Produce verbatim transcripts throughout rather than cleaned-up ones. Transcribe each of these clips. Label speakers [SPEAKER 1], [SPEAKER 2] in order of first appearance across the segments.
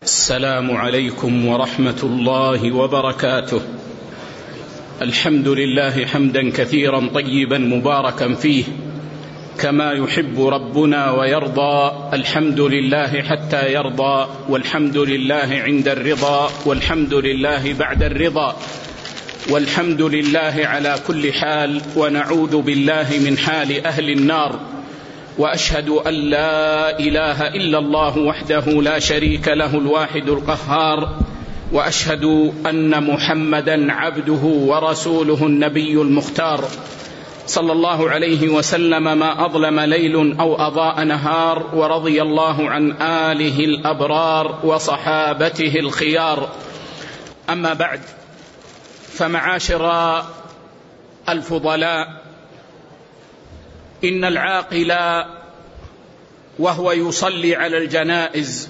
[SPEAKER 1] السلام عليكم ورحمة الله وبركاته. الحمد لله حمدا كثيرا طيبا مباركا فيه كما يحب ربنا ويرضى. الحمد لله حتى يرضى، والحمد لله عند الرضا، والحمد لله بعد الرضا، والحمد لله على كل حال، ونعوذ بالله من حال أهل النار. وأشهد أن لا إله إلا الله وحده لا شريك له الواحد القهار، وأشهد أن محمدا عبده ورسوله النبي المختار، صلى الله عليه وسلم ما أظلم ليل أو أضاء نهار، ورضي الله عن آله الأبرار وصحابته الخيار. أما بعد، فمعاشر الفضلاء، إن العاقل وهو يصلي على الجنائز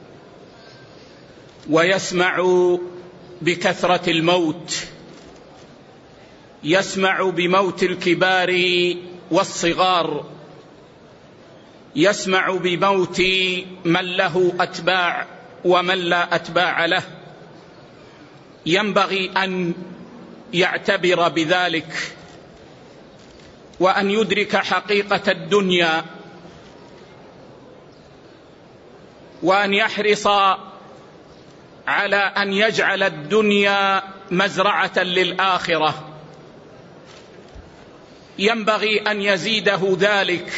[SPEAKER 1] ويسمع بكثرة الموت، يسمع بموت الكبار والصغار، يسمع بموت من له أتباع ومن لا أتباع له، ينبغي أن يعتبر بذلك وأن يدرك حقيقة الدنيا، وأن يحرص على أن يجعل الدنيا مزرعة للآخرة. ينبغي أن يزيده ذلك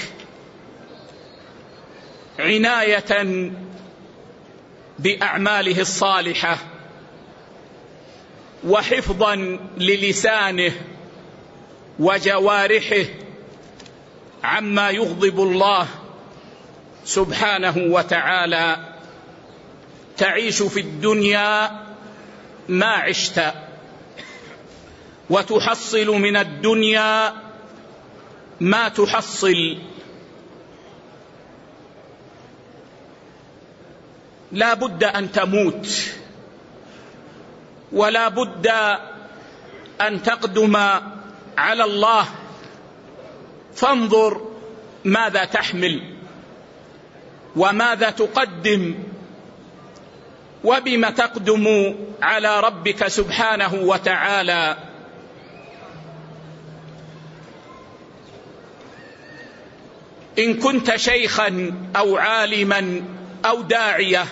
[SPEAKER 1] عناية بأعماله الصالحة، وحفظا للسانه وجوارحه عما يغضب الله سبحانه وتعالى. تعيش في الدنيا ما عشت، وتحصل من الدنيا ما تحصل. لا بد أن تموت، ولا بد أن تقدم على الله، فانظر ماذا تحمل وماذا تقدم وبما تقدم على ربك سبحانه وتعالى. إن كنت شيخا أو عالما أو داعية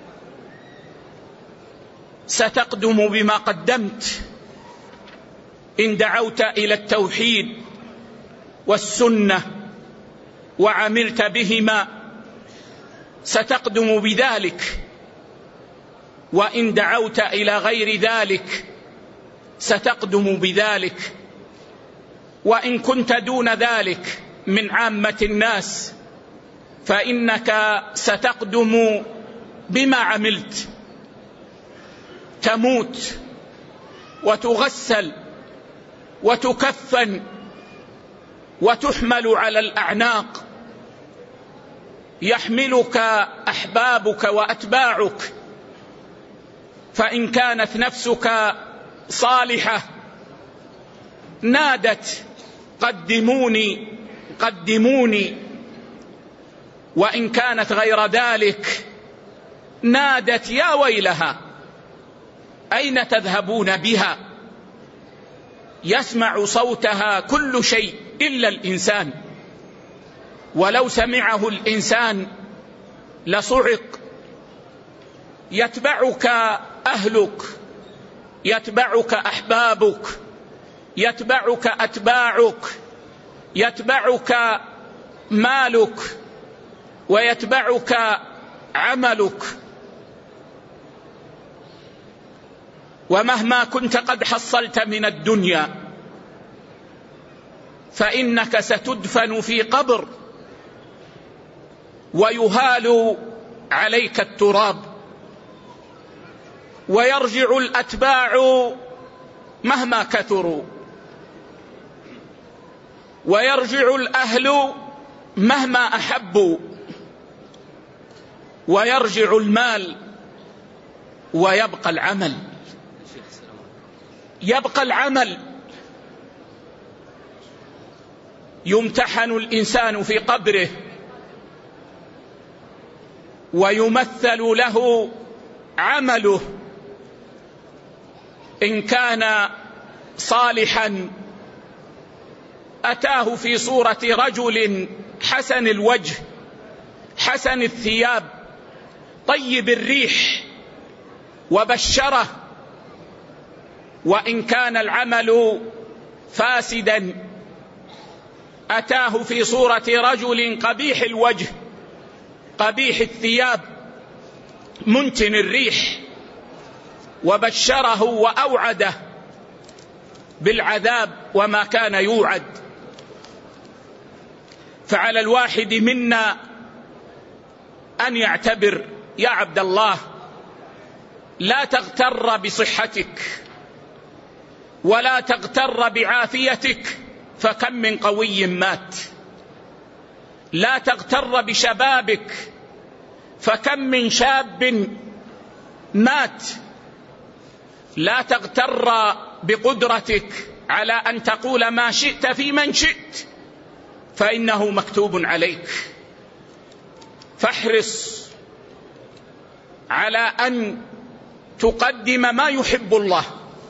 [SPEAKER 1] ستقدم بما قدمت. إن دعوت إلى التوحيد والسنة وعملت بهما ستقدم بذلك، وإن دعوت إلى غير ذلك ستقدم بذلك. وإن كنت دون ذلك من عامة الناس فإنك ستقدم بما عملت. تموت وتغسل وتكفن وتحمل على الأعناق، يحملك أحبابك وأتباعك. فإن كانت نفسك صالحة نادت قدموني قدموني، وإن كانت غير ذلك نادت يا ويلها أين تذهبون بها. يسمع صوتها كل شيء إلا الإنسان، ولو سمعه الإنسان لصعق. يتبعك أهلك، يتبعك أحبابك، يتبعك أتباعك، يتبعك مالك، ويتبعك عملك. ومهما كنت قد حصلت من الدنيا فإنك ستدفن في قبر ويهال عليك التراب، ويرجع الأتباع مهما كثروا، ويرجع الأهل مهما أحبوا، ويرجع المال، ويبقى العمل. يبقى العمل. يمتحن الإنسان في قبره ويمثل له عمله إن كان صالحا أتاه في صورة رجل حسن الوجه حسن الثياب طيب الريح وبشره، وإن كان العمل فاسدا أتاه في صورة رجل قبيح الوجه قبيح الثياب منتن الريح وبشره وأوعده بالعذاب وما كان يوعد. فعلى الواحد منا أن يعتبر يا عبد الله، لا تغتر بصحتك ولا تغتر بعافيتك، فكم من قوي مات. لا تغتر بشبابك، فكم من شاب مات. لا تغتر بقدرتك على أن تقول ما شئت في من شئت، فإنه مكتوب عليك. فاحرص على أن تقدم ما يحب الله،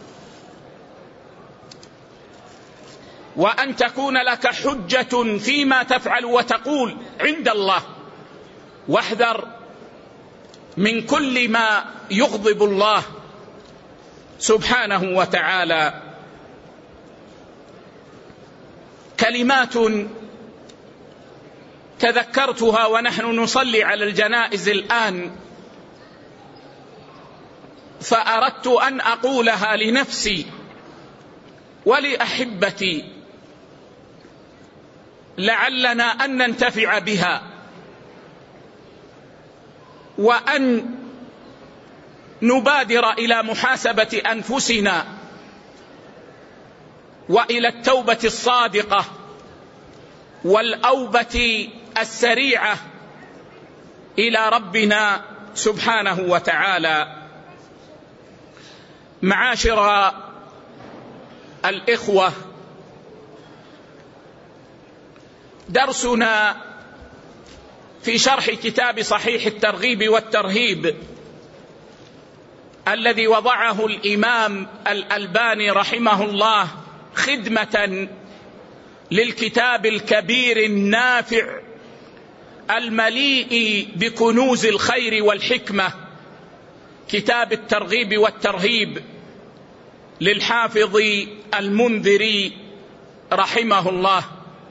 [SPEAKER 1] وأن تكون لك حجة فيما تفعل وتقول عند الله. واحذر من كل ما يغضب الله سبحانه وتعالى. كلمات تذكرتها ونحن نصلي على الجنائز الآن، فأردت أن أقولها لنفسي ولأحبتي لعلنا أن ننتفع بها، وأن نبادر إلى محاسبة أنفسنا وإلى التوبة الصادقة والأوبة السريعة إلى ربنا سبحانه وتعالى. معاشر الإخوة، درسنا في شرح كتاب صحيح الترغيب والترهيب الذي وضعه الإمام الألباني رحمه الله خدمة للكتاب الكبير النافع المليء بكنوز الخير والحكمة، كتاب الترغيب والترهيب للحافظ المنذري رحمه الله.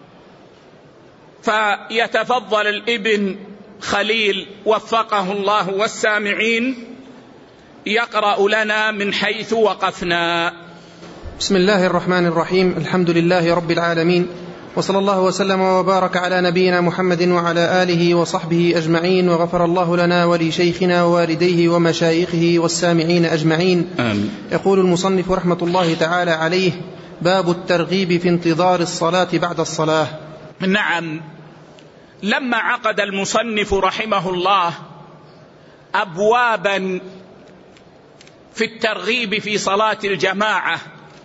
[SPEAKER 1] فيتفضل الابن خليل وفقه الله والسامعين يقرأ لنا من حيث وقفنا.
[SPEAKER 2] بسم الله الرحمن الرحيم. الحمد لله رب العالمين، وصلى الله وسلم وبارك على نبينا محمد وعلى آله وصحبه أجمعين، وغفر الله لنا ولشيخنا ووالديه ومشايخه والسامعين أجمعين. آمين. يقول المصنف رحمة الله تعالى عليه: باب الترغيب في انتظار الصلاة بعد الصلاة.
[SPEAKER 1] نعم، لما عقد المصنف رحمه الله أبوابا في الترغيب في صلاة الجماعة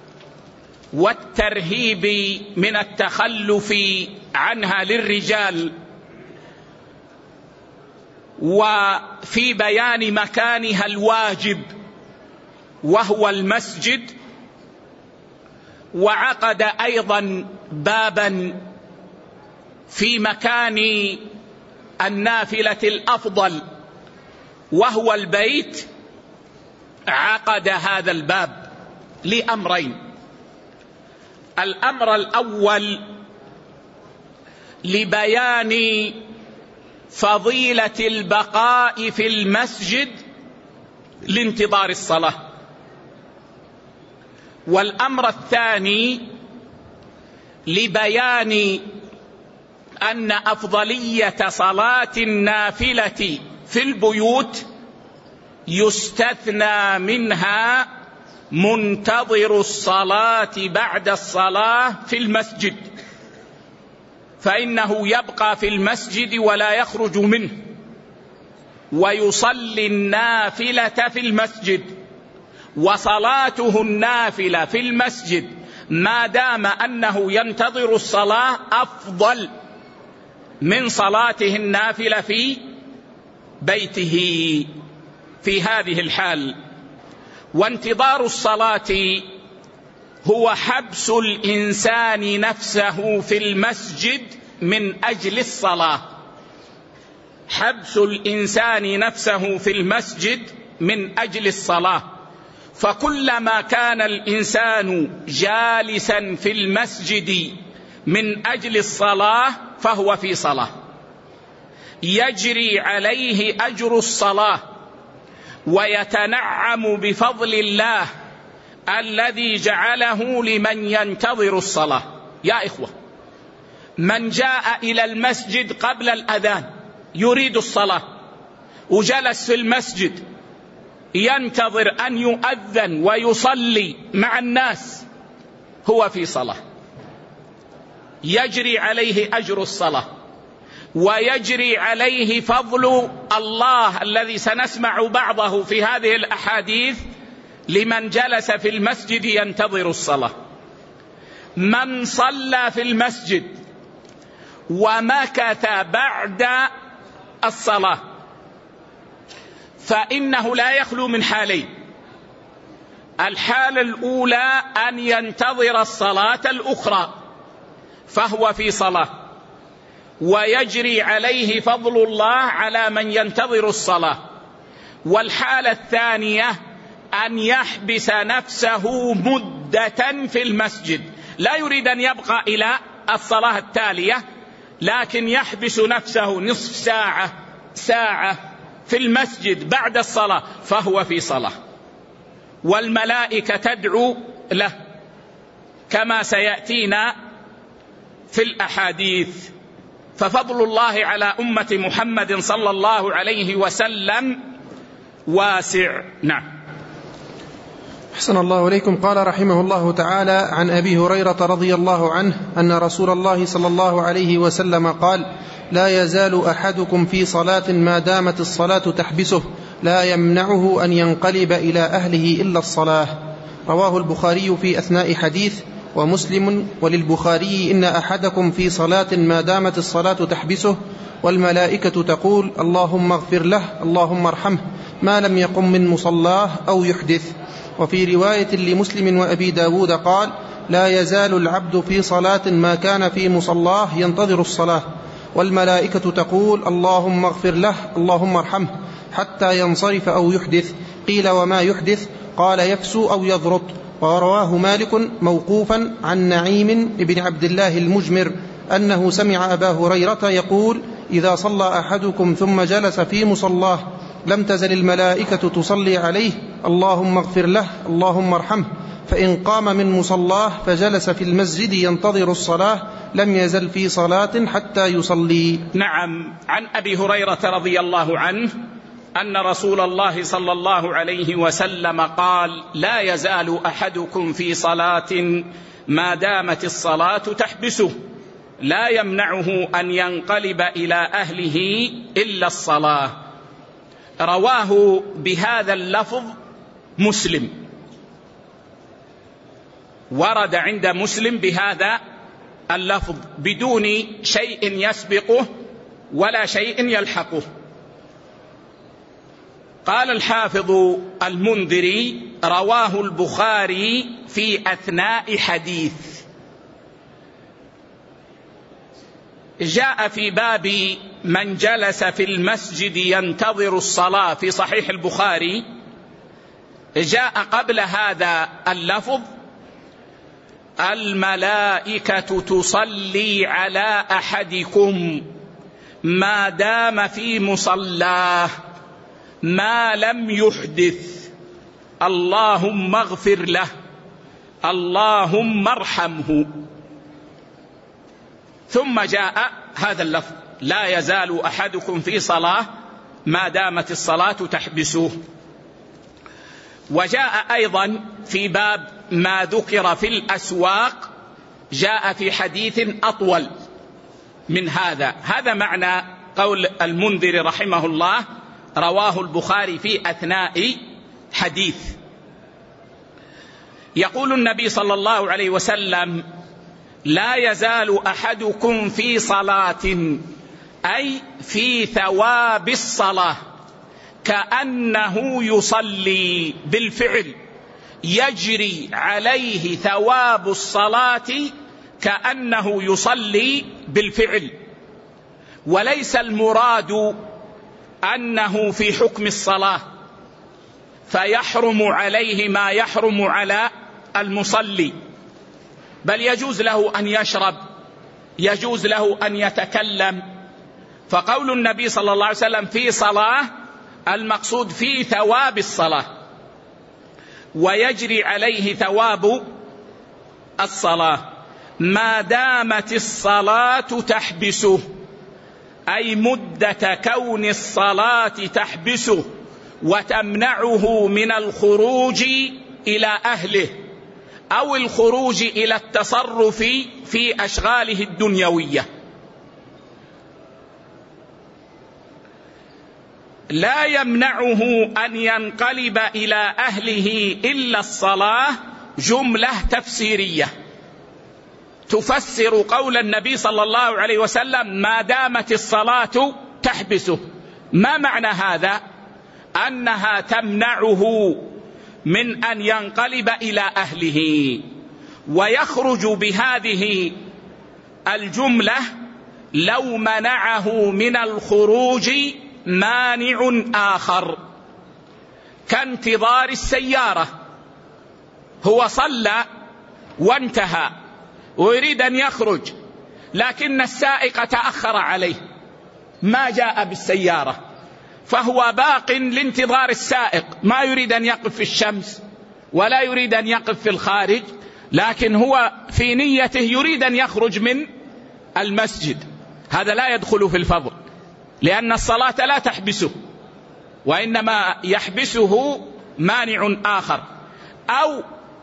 [SPEAKER 1] والترهيب من التخلف عنها للرجال، وفي بيان مكانها الواجب وهو المسجد، وعقد أيضا بابا في مكان النافلة الأفضل وهو البيت. عقد هذا الباب لأمرين: الأمر الأول لبيان فضيلة البقاء في المسجد لانتظار الصلاة، والأمر الثاني لبيان أن أفضلية صلاة النافلة في البيوت يستثنى منها منتظر الصلاة بعد الصلاة في المسجد، فإنه يبقى في المسجد ولا يخرج منه ويصلي النافلة في المسجد، وصلاته النافلة في المسجد ما دام أنه ينتظر الصلاة أفضل من صلاته النافلة في بيته. في هذه الحال. وانتظار الصلاة هو حبس الإنسان نفسه في المسجد من أجل الصلاة، حبس الإنسان نفسه في المسجد من أجل الصلاة. فكلما كان الإنسان جالسا في المسجد من أجل الصلاة فهو في صلاة، يجري عليه أجر الصلاة ويتنعم بفضل الله الذي جعله لمن ينتظر الصلاة. يا إخوة، من جاء إلى المسجد قبل الأذان يريد الصلاة وجلس في المسجد ينتظر أن يؤذن ويصلي مع الناس، هو في صلاة، يجري عليه أجر الصلاة ويجري عليه فضل الله الذي سنسمع بعضه في هذه الأحاديث لمن جلس في المسجد ينتظر الصلاة. من صلى في المسجد ومكث بعد الصلاة فإنه لا يخلو من حالين: الحالة الأولى أن ينتظر الصلاة الأخرى فهو في صلاة ويجري عليه فضل الله على من ينتظر الصلاة، والحالة الثانية أن يحبس نفسه مدة في المسجد، لا يريد أن يبقى إلى الصلاة التالية، لكن يحبس نفسه نصف ساعة ساعة في المسجد بعد الصلاة فهو في صلاة، والملائكة تدعو له كما سيأتينا في الأحاديث. ففضل الله على أمة محمد صلى الله عليه وسلم واسع. نعم.
[SPEAKER 2] أحسن الله إليكم. قال رحمه الله تعالى: عن أبي هريرة رضي الله عنه أن رسول الله صلى الله عليه وسلم قال: لا يزال أحدكم في صلاة ما دامت الصلاة تحبسه لا يمنعه أن ينقلب إلى أهله إلا الصلاة. رواه البخاري في أثناء حديث، ومسلم وللبخاري: إن أحدكم في صلاة ما دامت الصلاة تحبسه والملائكة تقول اللهم اغفر له اللهم ارحمه ما لم يقم من مصلاه أو يحدث. وفي رواية لمسلم وأبي داود قال: لا يزال العبد في صلاة ما كان في مصلاه ينتظر الصلاة والملائكة تقول اللهم اغفر له اللهم ارحمه حتى ينصرف أو يحدث. قيل: وما يحدث؟ قال: يفسو أو يضرط. ورواه مالك موقوفا عن نعيم بن عبد الله المجمر أنه سمع أبا هريرة يقول: إذا صلى أحدكم ثم جلس في مصلاه لم تزل الملائكة تصلي عليه اللهم اغفر له اللهم ارحمه، فإن قام من مصلاه فجلس في المسجد ينتظر الصلاة لم يزل في صلاة حتى يصلي.
[SPEAKER 1] نعم. عن أبي هريرة رضي الله عنه أن رسول الله صلى الله عليه وسلم قال: لا يزال أحدكم في صلاة ما دامت الصلاة تحبسه لا يمنعه أن ينقلب إلى أهله إلا الصلاة. رواه بهذا اللفظ مسلم، ورد عند مسلم بهذا اللفظ بدون شيء يسبقه ولا شيء يلحقه. قال الحافظ المنذري: رواه البخاري في أثناء حديث. جاء في باب من جلس في المسجد ينتظر الصلاة في صحيح البخاري، جاء قبل هذا اللفظ: الملائكة تصلي على أحدكم ما دام في مصلاه ما لم يحدث اللهم اغفر له اللهم ارحمه. ثم جاء هذا اللفظ: لا يزال أحدكم في صلاة ما دامت الصلاة تحبسه. وجاء أيضا في باب ما ذكر في الأسواق، جاء في حديث أطول من هذا. هذا معنى قول المنذر رحمه الله: رواه البخاري في أثناء حديث. يقول النبي صلى الله عليه وسلم: لا يزال أحدكم في صلاة، أي في ثواب الصلاة، كأنه يصلي بالفعل، يجري عليه ثواب الصلاة كأنه يصلي بالفعل، وليس المراد أنه في حكم الصلاة فيحرم عليه ما يحرم على المصلي، بل يجوز له أن يشرب، يجوز له أن يتكلم. فقول النبي صلى الله عليه وسلم في صلاة المقصود في ثواب الصلاة، ويجري عليه ثواب الصلاة ما دامت الصلاة تحبسه، أي مدة كون الصلاة تحبسه وتمنعه من الخروج إلى أهله أو الخروج إلى التصرف في أشغاله الدنيوية. لا يمنعه أن ينقلب إلى أهله إلا الصلاة جملة تفسيرية تفسر قول النبي صلى الله عليه وسلم ما دامت الصلاة تحبسه. ما معنى هذا؟ أنها تمنعه من أن ينقلب إلى أهله، ويخرج بهذه الجملة لو منعه من الخروج مانع آخر كانتظار السيارة. هو صلى وانتهى ويريد أن يخرج، لكن السائق تأخر عليه ما جاء بالسيارة، فهو باق لانتظار السائق، ما يريد أن يقف في الشمس ولا يريد أن يقف في الخارج، لكن هو في نيته يريد أن يخرج من المسجد. هذا لا يدخل في الفضل، لأن الصلاة لا تحبسه، وإنما يحبسه مانع آخر. أو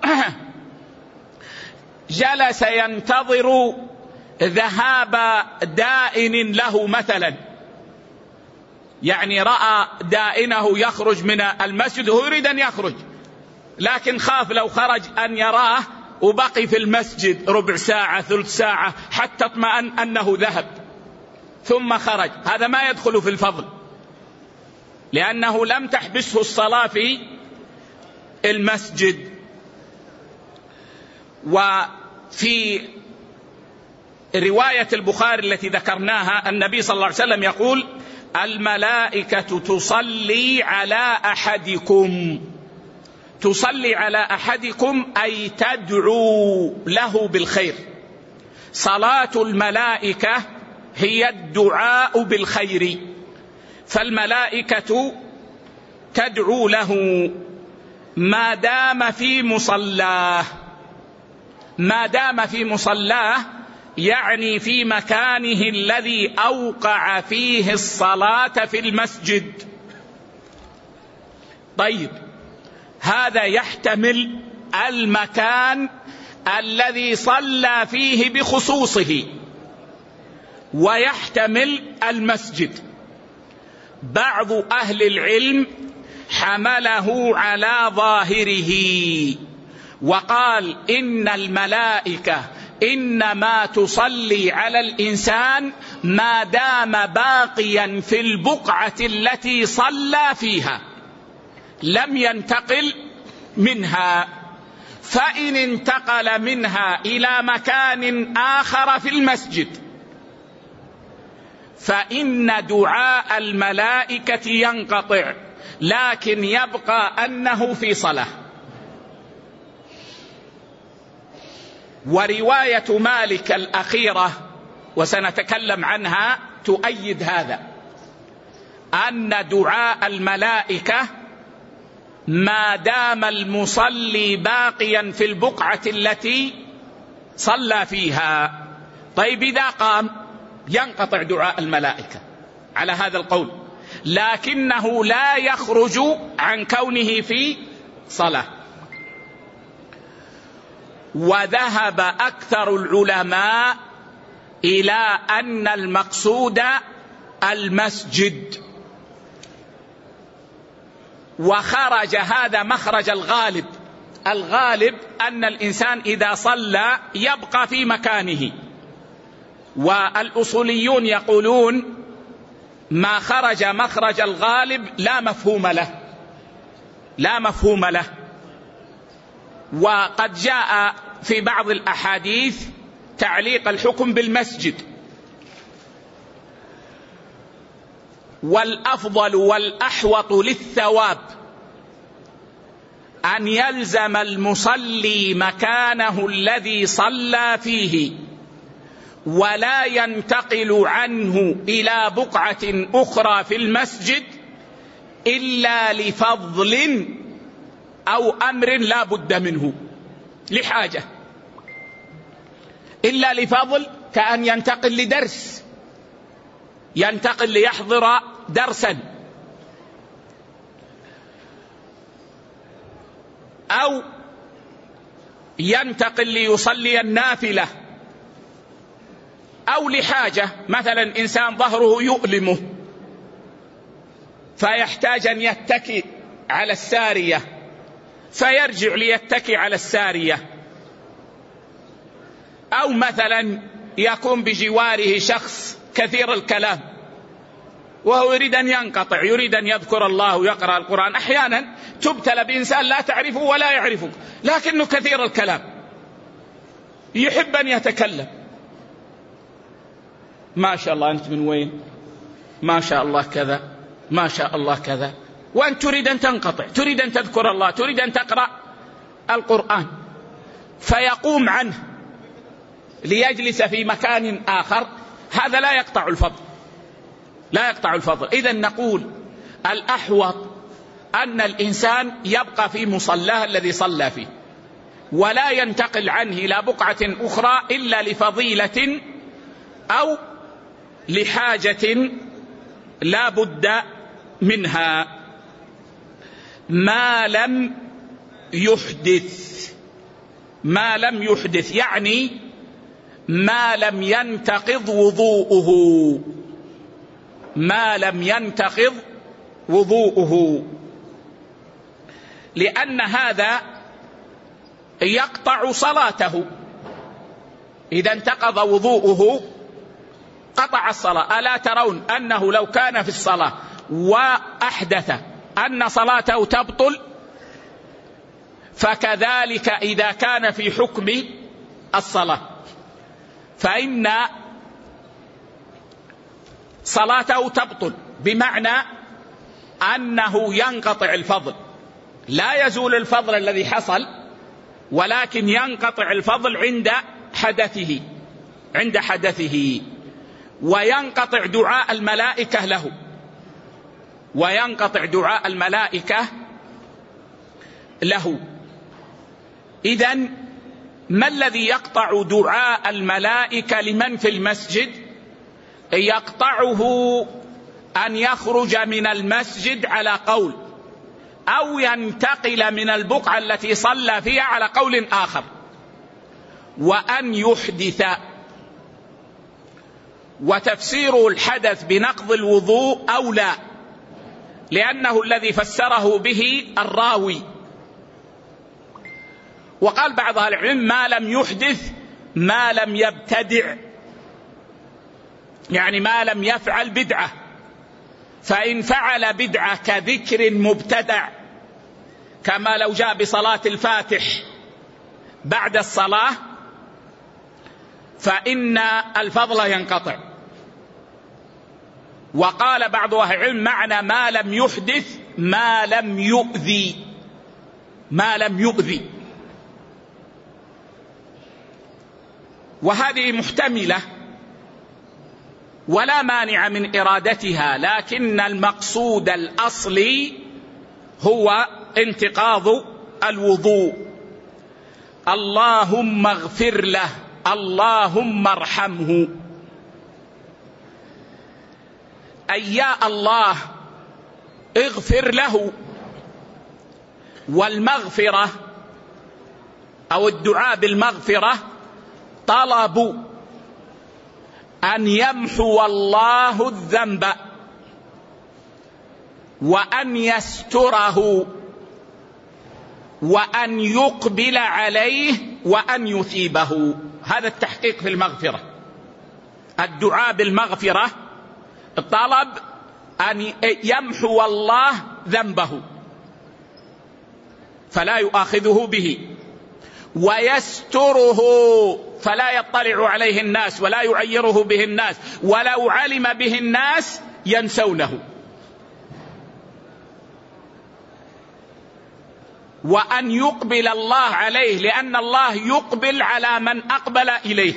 [SPEAKER 1] جلس ينتظر ذهاب دائن له مثلا، يعني رأى دائنه يخرج من المسجد وهو يريد أن يخرج، لكن خاف لو خرج أن يراه وبقي في المسجد ربع ساعة ثلث ساعة حتى اطمأن أنه ذهب ثم خرج. هذا ما يدخل في الفضل، لأنه لم تحبسه الصلاة في المسجد. وفي رواية البخاري التي ذكرناها النبي صلى الله عليه وسلم يقول الملائكة تصلي على أحدكم، تصلي على أحدكم أي تدعو له بالخير. صلاة الملائكة هي الدعاء بالخير، فالملائكة تدعو له ما دام في مصلاه. ما دام في مصلاه يعني في مكانه الذي أوقع فيه الصلاة في المسجد. طيب، هذا يحتمل المكان الذي صلى فيه بخصوصه، ويحتمل المسجد. بعض أهل العلم حمله على ظاهره وقال إن الملائكة إنما تصلي على الإنسان ما دام باقيا في البقعة التي صلى فيها، لم ينتقل منها. فإن انتقل منها إلى مكان آخر في المسجد فإن دعاء الملائكة ينقطع، لكن يبقى أنه في صلاة. ورواية مالك الأخيرة وسنتكلم عنها تؤيد هذا، أن دعاء الملائكة ما دام المصلي باقيا في البقعة التي صلى فيها. طيب، إذا قام ينقطع دعاء الملائكة على هذا القول، لكنه لا يخرج عن كونه في صلاة. وذهب أكثر العلماء إلى أن المقصود المسجد، وخرج هذا مخرج الغالب. الغالب أن الإنسان إذا صلى يبقى في مكانه، والأصوليون يقولون ما خرج مخرج الغالب لا مفهوم له، لا مفهوم له. وقد جاء في بعض الأحاديث تعليق الحكم بالمسجد. والأفضل والأحوط للثواب أن يلزم المصلي مكانه الذي صلى فيه، ولا ينتقل عنه إلى بقعة أخرى في المسجد إلا لفضل أو أمر لا بد منه، لحاجة، إلا لفضل، كأن ينتقل لدرس، ينتقل ليحضر درسا، أو ينتقل ليصلي النافلة، أو لحاجة، مثلا إنسان ظهره يؤلمه فيحتاج أن يتكي على السارية فيرجع ليتكي على السارية، أو مثلا يكون بجواره شخص كثير الكلام وهو يريد أن ينقطع، يريد أن يذكر الله ويقرأ القرآن. أحيانا تبتلى بإنسان لا تعرفه ولا يعرفك لكنه كثير الكلام، يحب أن يتكلم، ما شاء الله أنت من وين، ما شاء الله كذا، ما شاء الله كذا، وأنت تريد أن تنقطع، تريد أن تذكر الله، تريد أن تقرأ القرآن، فيقوم عنه ليجلس في مكان آخر، هذا لا يقطع الفضل، لا يقطع الفضل. إذن نقول الأحوط أن الإنسان يبقى في مصلاه الذي صلى فيه، ولا ينتقل عنه إلى بقعة أخرى إلا لفضيلة أو لحاجة لا بد منها، ما لم يحدث. ما لم يحدث يعني ما لم ينتقض وضوءه، ما لم ينتقض وضوءه، لأن هذا يقطع صلاته. إذا انتقض وضوءه قطع الصلاة. ألا ترون أنه لو كان في الصلاة وأحدث أن صلاته تبطل؟ فكذلك إذا كان في حكم الصلاة فإن صلاته تبطل، بمعنى أنه ينقطع الفضل، لا يزول الفضل الذي حصل، ولكن ينقطع الفضل عند حدثه، عند حدثه، وينقطع دعاء الملائكة له، وينقطع دعاء الملائكة له. إذن ما الذي يقطع دعاء الملائكة لمن في المسجد؟ يقطعه أن يخرج من المسجد على قول، أو ينتقل من البقعة التي صلى فيها على قول آخر، وأن يحدث. وتفسير الحدث بنقض الوضوء أولى، لأنه الذي فسره به الراوي. وقال بعض أهل العلم ما لم يحدث ما لم يبتدع، يعني ما لم يفعل بدعة. فإن فعل بدعة كذكر مبتدع، كما لو جاء بصلاة الفاتح بعد الصلاة، فإن الفضل ينقطع. وقال بعض أهل العلم معنى ما لم يحدث ما لم يؤذي، ما لم يؤذي. وهذه محتملة ولا مانع من إرادتها، لكن المقصود الأصلي هو انتقاض الوضوء. اللهم اغفر له، اللهم ارحمه. أي يا الله اغفر له. والمغفرة أو الدعاء بالمغفرة طلب أن يمحو الله الذنب وأن يستره وأن يقبل عليه وأن يثيبه. هذا التحقيق في المغفرة. الدعاء بالمغفرة طلب أن يمحو الله ذنبه فلا يؤاخذه به، ويستره فلا يطلع عليه الناس ولا يعيره به الناس، ولو علم به الناس ينسونه. وأن يقبل الله عليه، لأن الله يقبل على من أقبل إليه.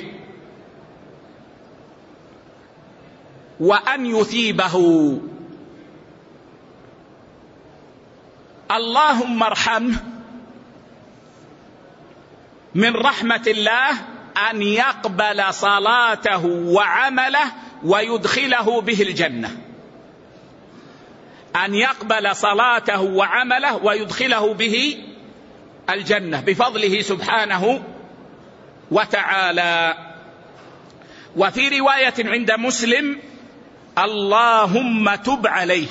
[SPEAKER 1] وأن يثيبه. اللهم ارحمه، من رحمة الله أن يقبل صلاته وعمله ويدخله به الجنة، أن يقبل صلاته وعمله ويدخله به الجنة بفضله سبحانه وتعالى. وفي رواية عند مسلم: اللهم تب عليه،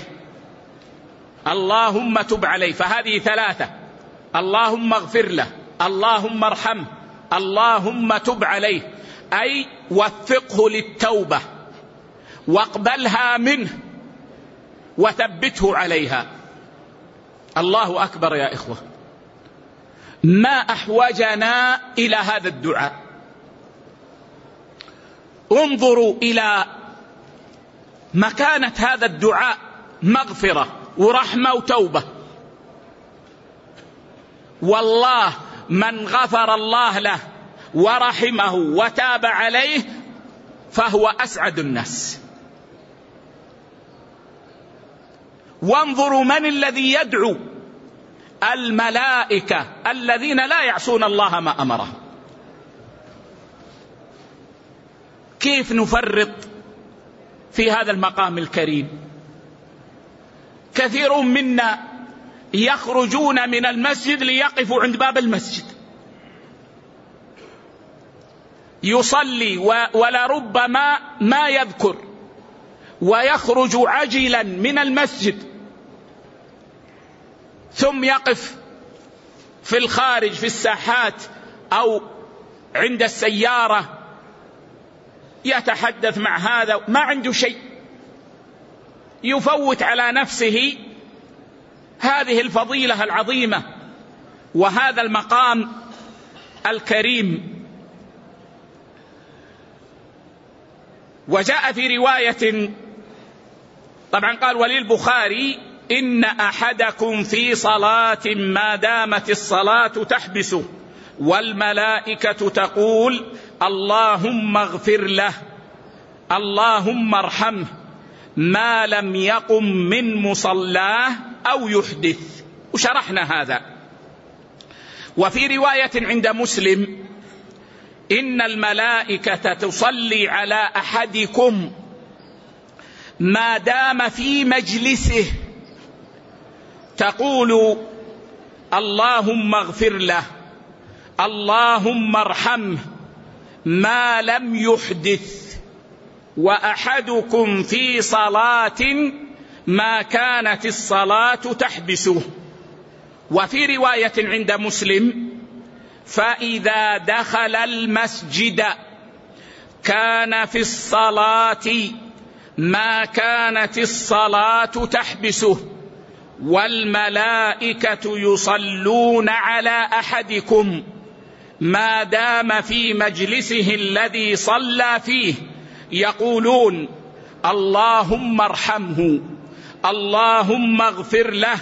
[SPEAKER 1] اللهم تب عليه. فهذه ثلاثة: اللهم اغفر له، اللهم ارحمه، اللهم تب عليه، أي وفقه للتوبة واقبلها منه وثبته عليها. الله أكبر يا إخوة، ما أحوجنا إلى هذا الدعاء. انظروا إلى مكانة هذا الدعاء، مغفرة ورحمة وتوبة. والله من غفر الله له ورحمه وتاب عليه فهو أسعد الناس. وانظروا من الذي يدعو: الملائكة الذين لا يعصون الله ما أمرهم. كيف نفرط في هذا المقام الكريم؟ كثير منا يخرجون من المسجد ليقفوا عند باب المسجد، يصلي ولربما ما يذكر، ويخرج عجلا من المسجد ثم يقف في الخارج في الساحات أو عند السيارة يتحدث مع هذا، ما عنده شيء، يفوت على نفسه هذه الفضيلة العظيمة وهذا المقام الكريم. وجاء في رواية، طبعا قال وللبخاري: إن أحدكم في صلاة ما دامت الصلاة تحبسه والملائكة تقول اللهم اغفر له، اللهم ارحمه، ما لم يقم من مصلاه أو يحدث. وشرحنا هذا. وفي رواية عند مسلم: إن الملائكة تصلي على أحدكم ما دام في مجلسه، تقول اللهم اغفر له، اللهم ارحمه، ما لم يحدث. وأحدكم في صلاة ما كانت الصلاة تحبسه. وفي رواية عند مسلم: فإذا دخل المسجد كان في الصلاة ما كانت الصلاة تحبسه، والملائكة يصلون على أحدكم ما دام في مجلسه الذي صلى فيه، يقولون اللهم ارحمه، اللهم اغفر له،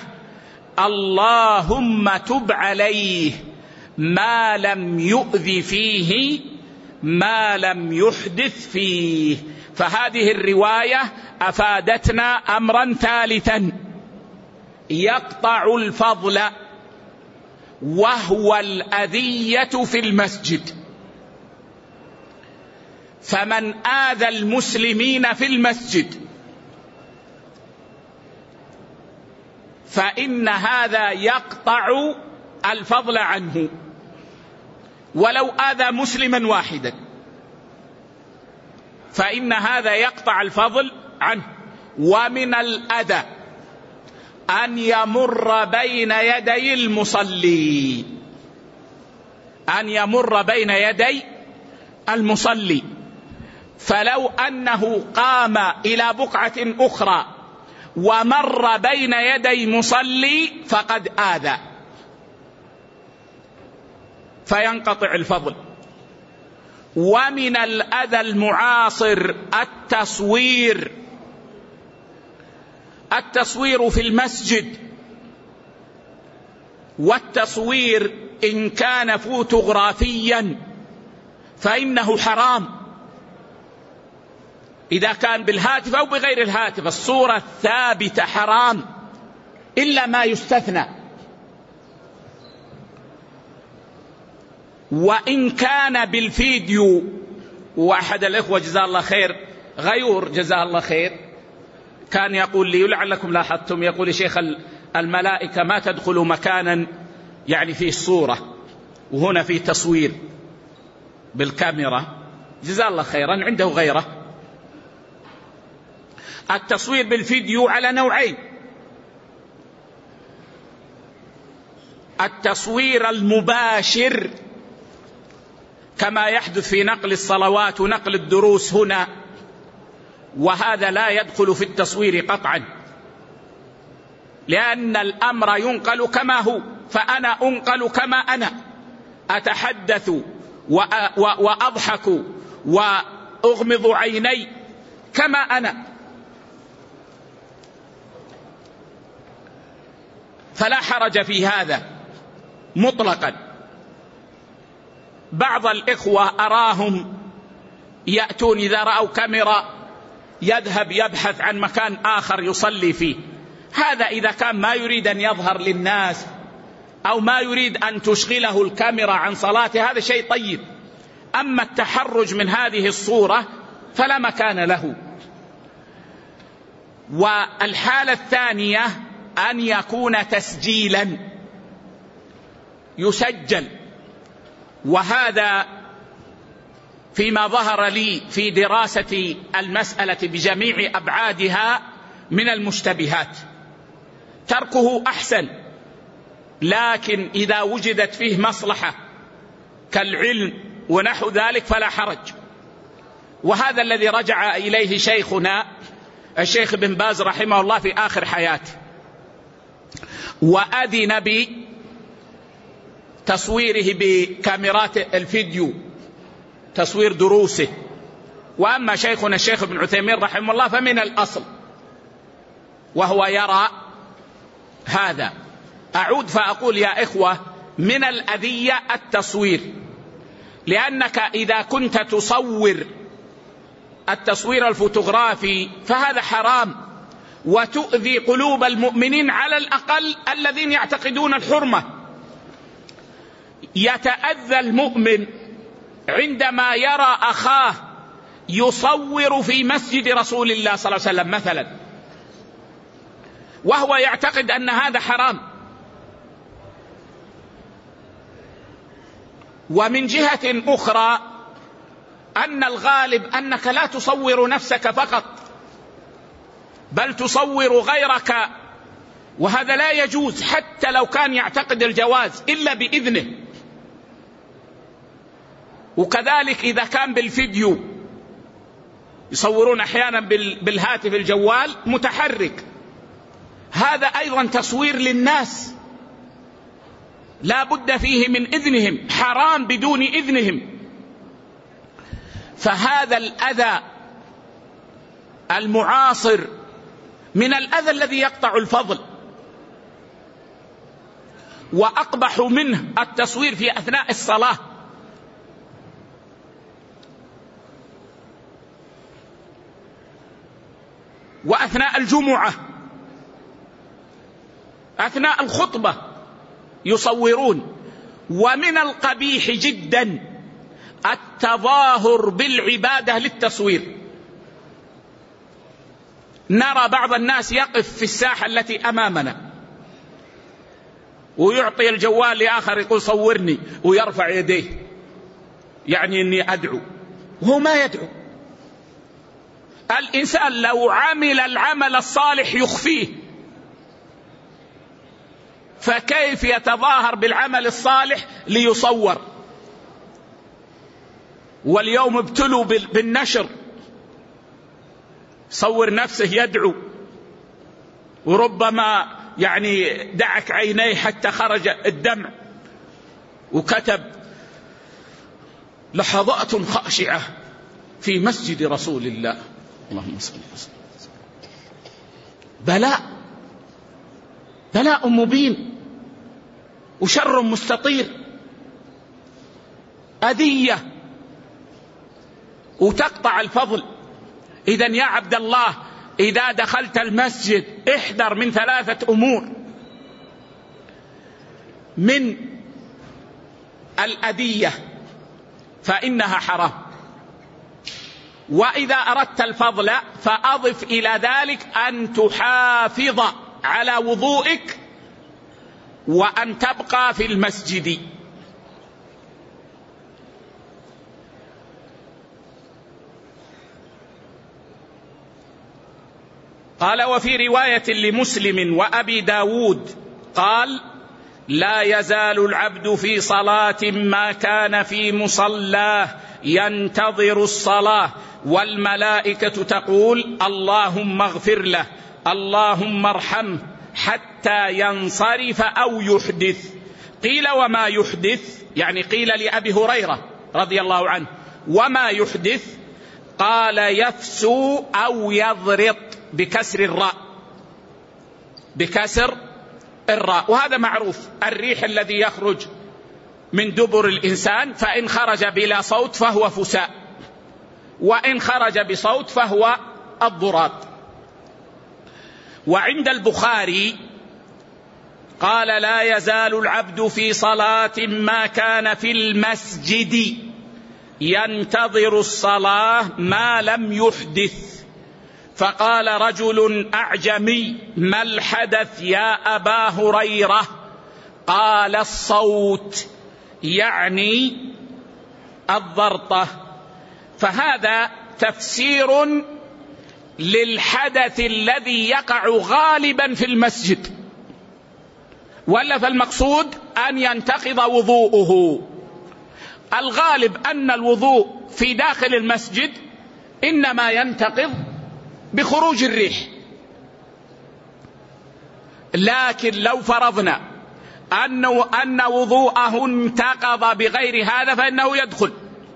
[SPEAKER 1] اللهم تب عليه، ما لم يؤذ فيه، ما لم يحدث فيه. فهذه الرواية أفادتنا أمرا ثالثا يقطع الفضل، وهو الأذية في المسجد. فمن آذى المسلمين في المسجد فإن هذا يقطع الفضل عنه، ولو آذى مسلما واحدا فإن هذا يقطع الفضل عنه. ومن الأذى أن يمر بين يدي المصلي، أن يمر بين يدي المصلي، فلو أنه قام إلى بقعة أخرى ومر بين يدي مصلي فقد آذى، فينقطع الفضل. ومن الأذى المعاصر التصوير، التصوير في المسجد، والتصوير إن كان فوتوغرافيا فإنه حرام إذا كان بالهاتف أو بغير الهاتف. الصورة الثابتة حرام إلا ما يستثنى. وإن كان بالفيديو، وأحد الإخوة جزاه الله خير، غيور جزاه الله خير، كان يقول لي لعلكم لاحظتم، يقول يا شيخ الملائكة ما تدخل مكانا يعني فيه صورة وهنا فيه تصوير بالكاميرا، جزاه الله خيرا، عنده غيره. التصوير بالفيديو على نوعين: التصوير المباشر كما يحدث في نقل الصلوات ونقل الدروس هنا، وهذا لا يدخل في التصوير قطعا، لأن الأمر ينقل كما هو، فأنا أنقل كما أنا، أتحدث وأضحك وأغمض عيني كما أنا، فلا حرج في هذا مطلقا. بعض الإخوة أراهم يأتون إذا رأوا كاميرا يذهب يبحث عن مكان آخر يصلي فيه. هذا إذا كان ما يريد أن يظهر للناس أو ما يريد أن تشغله الكاميرا عن صلاته، هذا شيء طيب. أما التحرج من هذه الصورة فلا مكان له. والحالة الثانية أن يكون تسجيلا، يسجل، وهذا فيما ظهر لي في دراسة المسألة بجميع أبعادها من المشتبهات. تركه أحسن، لكن إذا وجدت فيه مصلحة كالعلم ونحو ذلك فلا حرج. وهذا الذي رجع إليه شيخنا الشيخ بن باز رحمه الله في آخر حياته، وأذن بتصويره بكاميرات الفيديو، تصوير دروسه. وأما شيخنا الشيخ ابن عثيمين رحمه الله فمن الأصل وهو يرى هذا. أعود فأقول يا إخوة، من الأذية التصوير، لأنك إذا كنت تصور التصوير الفوتوغرافي فهذا حرام، وتؤذي قلوب المؤمنين على الأقل الذين يعتقدون الحرمة. يتأذى المؤمن عندما يرى أخاه يصور في مسجد رسول الله صلى الله عليه وسلم مثلا، وهو يعتقد أن هذا حرام. ومن جهة أخرى أن الغالب أنك لا تصور نفسك فقط، بل تصور غيرك، وهذا لا يجوز حتى لو كان يعتقد الجواز إلا بإذنه. وكذلك إذا كان بالفيديو، يصورون أحيانا بالهاتف الجوال متحرك، هذا أيضا تصوير للناس لا بد فيه من إذنهم، حرام بدون إذنهم. فهذا الأذى المعاصر من الأذى الذي يقطع الفضل. وأقبح منه التصوير في أثناء الصلاة. وأثناء الجمعة، أثناء الخطبة يصورون. ومن القبيح جدا التظاهر بالعبادة للتصوير. نرى بعض الناس يقف في الساحة التي أمامنا ويعطي الجوال لآخر يقول صورني، ويرفع يديه يعني أني أدعو، وهو ما يدعو. الإنسان لو عمل العمل الصالح يخفيه، فكيف يتظاهر بالعمل الصالح ليصور؟ واليوم ابتلوا بالنشر، صور نفسه يدعو وربما يعني دعك عينيه حتى خرج الدمع، وكتب: لحظات خاشعة في مسجد رسول الله. اللهم صل وسلم. بلاء بلاء مبين وشر مستطير، أذية وتقطع الفضل. إذن يا عبد الله، إذا دخلت المسجد احذر من ثلاثة أمور: من الأذية فإنها حرام، وإذا أردت الفضل فأضف إلى ذلك أن تحافظ على وضوئك وأن تبقى في المسجد. قال: وفي رواية لمسلم وأبي داود قال: لا يزال العبد في صلاة ما كان في مصلاه ينتظر الصلاة والملائكة تقول: اللهم اغفر له، اللهم ارحمه، حتى ينصرف أو يحدث. قيل: وما يحدث؟ يعني قيل لأبي هريرة رضي الله عنه: وما يحدث؟ قال: يفسو أو يضرط، بكسر الراء، بكسر الراء. وهذا معروف، الريح الذي يخرج من دبر الإنسان، فإن خرج بلا صوت فهو فساء، وإن خرج بصوت فهو الضراط. وعند البخاري قال: لا يزال العبد في صلاة ما كان في المسجد ينتظر الصلاة ما لم يحدث. فقال رجل أعجمي: ما الحدث يا أبا هريرة؟ قال: الصوت، يعني الضرطة. فهذا تفسير للحدث الذي يقع غالبا في المسجد، ولا فالمقصود أن ينتقض وضوءه. الغالب أن الوضوء في داخل المسجد إنما ينتقض بخروج الريح، لكن لو فرضنا أنه أن وضوءه انتقض بغير هذا فإنه يدخل،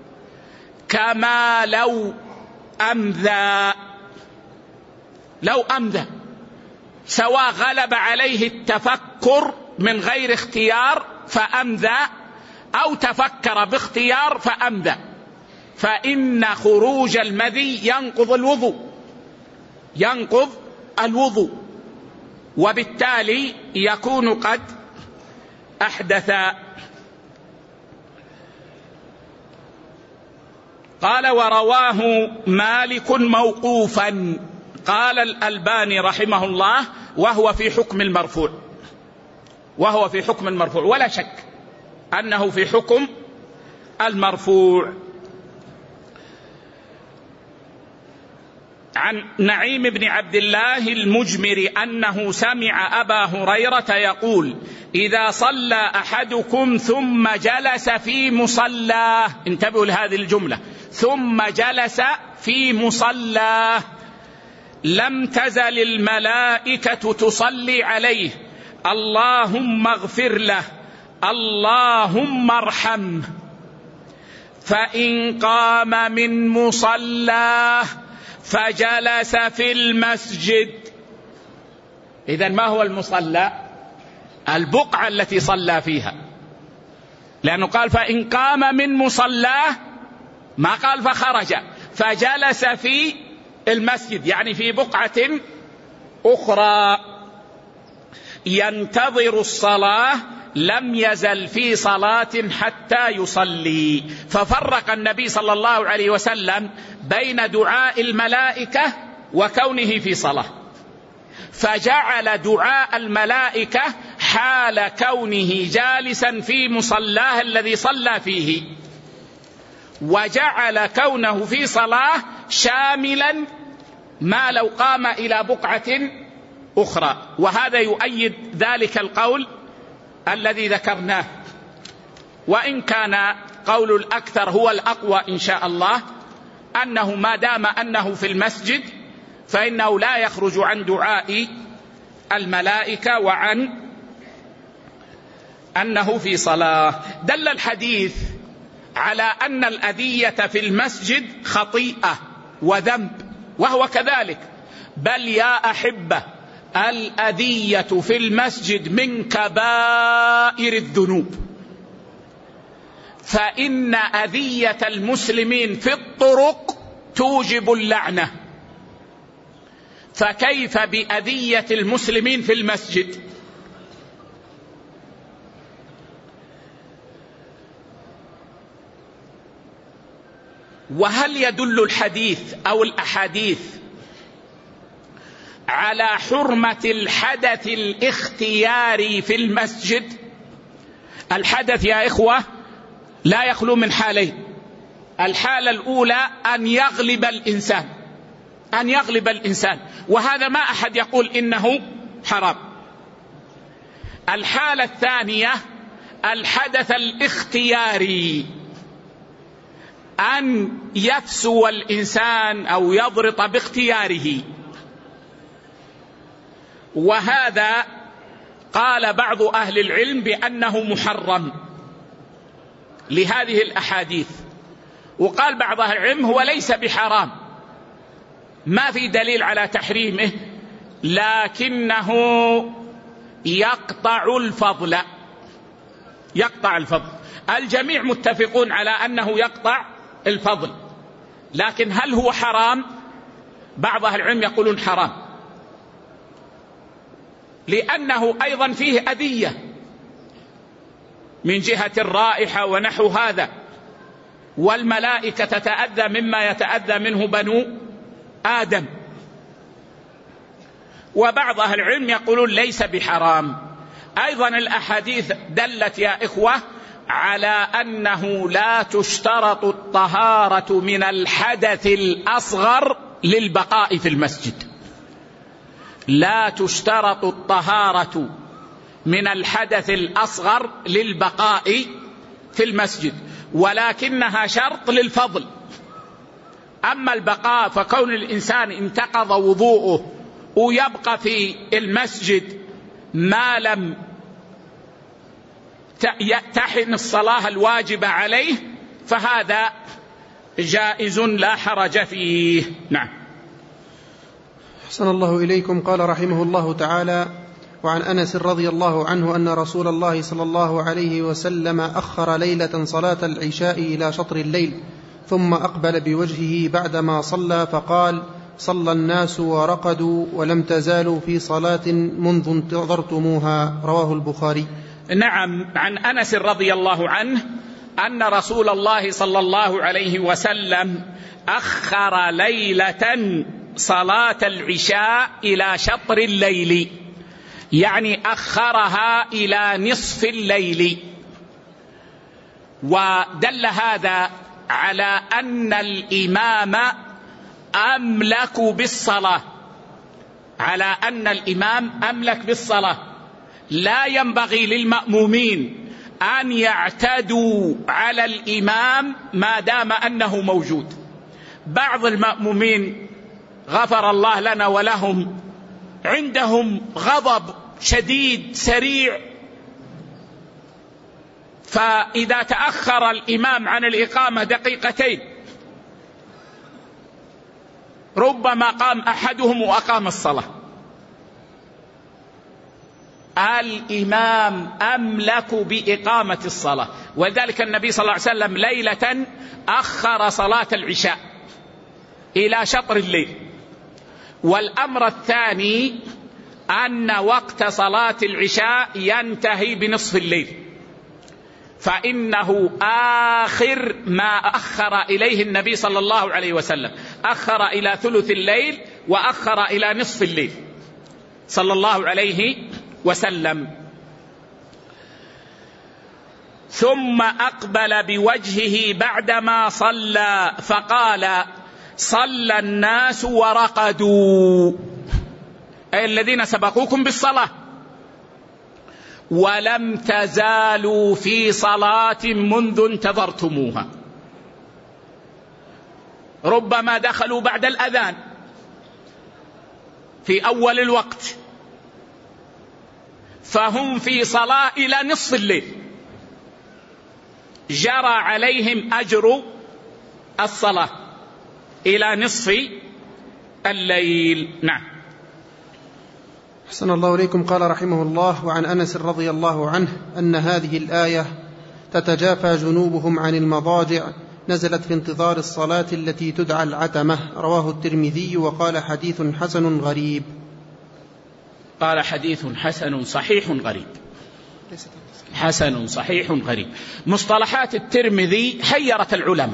[SPEAKER 1] كما لو أمذى لو أمذى سواء غلب عليه التفكر من غير اختيار فأمذى، أو تفكر باختيار فأمذى، فإن خروج المذي ينقض الوضوء ينقض الوضوء وبالتالي يكون قد أحدث. قال: ورواه مالك موقوفا. قال الألباني رحمه الله: وهو في حكم المرفوع وهو في حكم المرفوع ولا شك أنه في حكم المرفوع. عن نعيم بن عبد الله المجمر أنه سمع أبا هريرة يقول: إذا صلى أحدكم ثم جلس في مصلاه، انتبهوا لهذه الجملة، ثم جلس في مصلاه، لم تزل الملائكة تصلي عليه: اللهم اغفر له، اللهم ارحمه. فإن قام من مصلاه فجلس في المسجد. إذن ما هو المصلى؟ البقعة التي صلى فيها، لأنه قال فإن قام من مصلاه، ما قال فخرج، فجلس في المسجد يعني في بقعة أخرى ينتظر الصلاة، لم يزل في صلاة حتى يصلي. ففرق النبي صلى الله عليه وسلم بين دعاء الملائكة وكونه في صلاة، فجعل دعاء الملائكة حال كونه جالسا في مصلاه الذي صلى فيه، وجعل كونه في صلاة شاملا ما لو قام إلى بقعة أخرى. وهذا يؤيد ذلك القول الذي ذكرناه، وإن كان قول الأكثر هو الأقوى إن شاء الله، أنه ما دام أنه في المسجد فإنه لا يخرج عن دعاء الملائكة وعن أنه في صلاة. دل الحديث على أن الأذية في المسجد خطيئة وذنب، وهو كذلك، بل يا أحبة الأذية في المسجد من كبائر الذنوب، فإن أذية المسلمين في الطرق توجب اللعنة، فكيف بأذية المسلمين في المسجد؟ وهل يدل الحديث أو الأحاديث على حرمة الحدث الاختياري في المسجد؟ الحدث يا إخوة لا يخلو من حالين. الحالة الأولى أن يغلب الإنسان، أن يغلب الإنسان، وهذا ما أحد يقول إنه حرام. الحالة الثانية الحدث الاختياري، أن يفسو الإنسان أو يضرط باختياره، وهذا قال بعض أهل العلم بأنه محرم لهذه الأحاديث، وقال بعض أهل العلم هو ليس بحرام، ما في دليل على تحريمه، لكنه يقطع الفضل، يقطع الفضل. الجميع متفقون على أنه يقطع الفضل، لكن هل هو حرام؟ بعض أهل العلم يقولون حرام، لأنه أيضا فيه أذية من جهة الرائحة ونحو هذا، والملائكة تتأذى مما يتأذى منه بنو آدم. وبعض أهل العلم يقولون ليس بحرام. أيضا الأحاديث دلت يا إخوة على أنه لا تشترط الطهارة من الحدث الأصغر للبقاء في المسجد، لا تشترط الطهارة من الحدث الأصغر للبقاء في المسجد، ولكنها شرط للفضل. أما البقاء فكون الإنسان انتقض وضوءه ويبقى في المسجد ما لم تحن الصلاة الواجبة عليه فهذا جائز لا حرج فيه. نعم.
[SPEAKER 2] أحسن الله إليكم. قال رحمه الله تعالى: وعن أنس رضي الله عنه أن رسول الله صلى الله عليه وسلم أخر ليلة صلاة العشاء إلى شطر الليل، ثم أقبل بوجهه بعدما صلى فقال: صلى الناس ورقدوا ولم تزالوا في صلاة منذ انتظرتموها. رواه البخاري.
[SPEAKER 1] نعم. عن أنس رضي الله عنه أن رسول الله صلى الله عليه وسلم أخر ليلة صلاة العشاء إلى شطر الليل، يعني أخرها إلى نصف الليل. ودل هذا على أن الإمام أملك بالصلاة، على أن الإمام أملك بالصلاة، لا ينبغي للمأمومين أن يعتدوا على الإمام ما دام أنه موجود. بعض المأمومين غفر الله لنا ولهم عندهم غضب شديد سريع، فإذا تأخر الإمام عن الإقامة دقيقتين ربما قام أحدهم وأقام الصلاة. الإمام أملك بإقامة الصلاة، ولذلك النبي صلى الله عليه وسلم ليلة أخر صلاة العشاء إلى شطر الليل. والأمر الثاني أن وقت صلاة العشاء ينتهي بنصف الليل، فإنه آخر ما أخر إليه النبي صلى الله عليه وسلم، أخر إلى ثلث الليل وأخر إلى نصف الليل صلى الله عليه وسلم. ثم أقبل بوجهه بعدما صلى فقال: صلى الناس ورقدوا، أي الذين سبقوكم بالصلاة، ولم تزالوا في صلاة منذ انتظرتموها. ربما دخلوا بعد الأذان في أول الوقت فهم في صلاة إلى نصف الليل، جرى عليهم أجر الصلاة إلى نصف الليل. نعم.
[SPEAKER 2] أحسن الله إليكم. قال رحمه الله: وعن أنس رضي الله عنه أن هذه الآية تتجافى جنوبهم عن المضاجع نزلت في انتظار الصلاة التي تدعى العتمة. رواه الترمذي وقال حديث حسن غريب.
[SPEAKER 1] قال حديث حسن صحيح غريب. حسن صحيح غريب. مصطلحات الترمذي حيرت العلماء،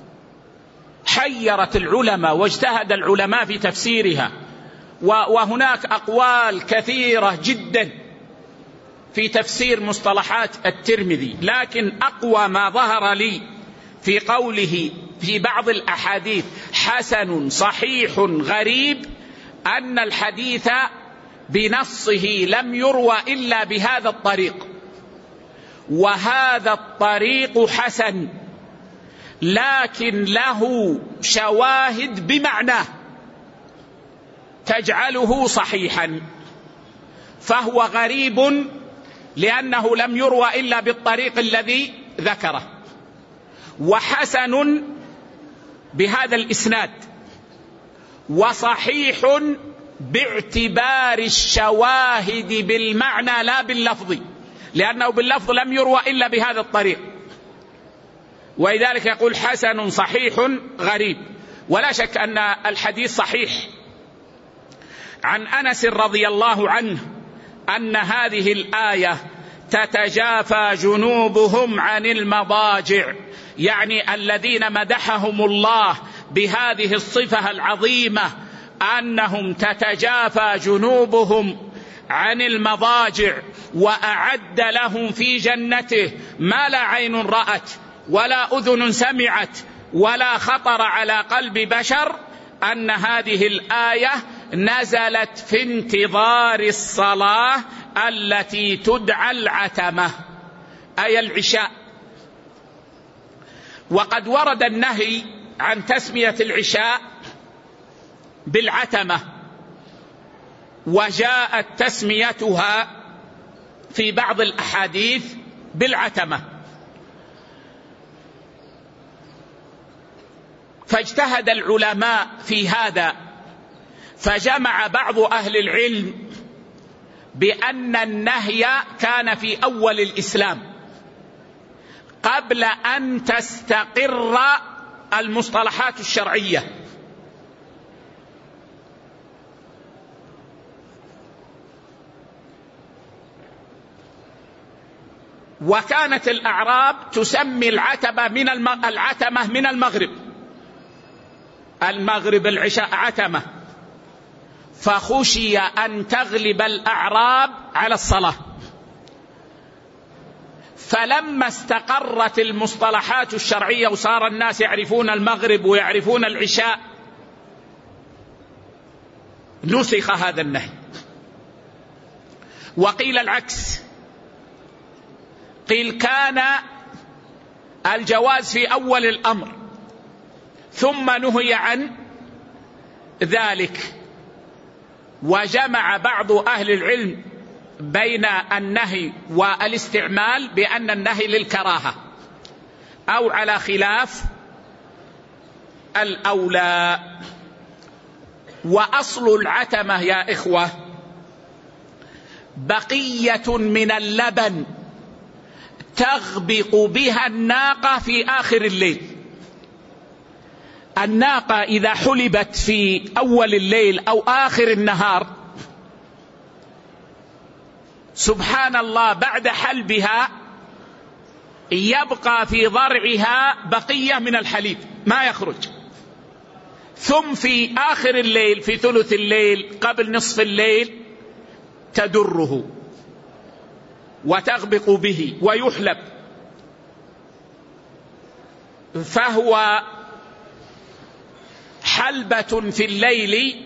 [SPEAKER 1] حيرت العلماء واجتهد العلماء في تفسيرها، وهناك أقوال كثيرة جدا في تفسير مصطلحات الترمذي، لكن أقوى ما ظهر لي في قوله في بعض الأحاديث حسن صحيح غريب أن الحديث بنصه لم يروى إلا بهذا الطريق، وهذا الطريق حسن لكن له شواهد بمعناه تجعله صحيحا، فهو غريب لأنه لم يروى إلا بالطريق الذي ذكره، وحسن بهذا الإسناد، وصحيح باعتبار الشواهد بالمعنى لا باللفظ، لأنه باللفظ لم يروى إلا بهذا الطريق، ولذلك يقول حسن صحيح غريب. ولا شك أن الحديث صحيح. عن أنس رضي الله عنه أن هذه الآية تتجافى جنوبهم عن المضاجع، يعني الذين مدحهم الله بهذه الصفة العظيمة أنهم تتجافى جنوبهم عن المضاجع، وأعد لهم في جنته ما لا عين رأت ولا أذن سمعت ولا خطر على قلب بشر، أن هذه الآية نزلت في انتظار الصلاة التي تدعى العتمة، أي العشاء. وقد ورد النهي عن تسمية العشاء بالعتمة، وجاءت تسميتها في بعض الأحاديث بالعتمة، فاجتهد العلماء في هذا، فجمع بعض أهل العلم بأن النهي كان في أول الإسلام قبل أن تستقر المصطلحات الشرعية، وكانت الأعراب تسمي العتمة من العتمة من المغرب، المغرب العشاء عتمة، فخشي أن تغلب الأعراب على الصلاة، فلما استقرت المصطلحات الشرعية وصار الناس يعرفون المغرب ويعرفون العشاء نسخ هذا النهي. وقيل العكس، قيل كان الجواز في أول الأمر ثم نهي عن ذلك، وجمع بعض أهل العلم بين النهي والاستعمال بأن النهي للكراهة أو على خلاف الأولى. وأصل العتمة يا إخوة بقية من اللبن تغبق بها الناقة في آخر الليل. الناقة إذا حلبت في أول الليل أو آخر النهار سبحان الله بعد حلبها يبقى في ضرعها بقية من الحليب ما يخرج، ثم في آخر الليل في ثلث الليل قبل نصف الليل تدره وتغبق به ويحلب، فهو حلبة في الليل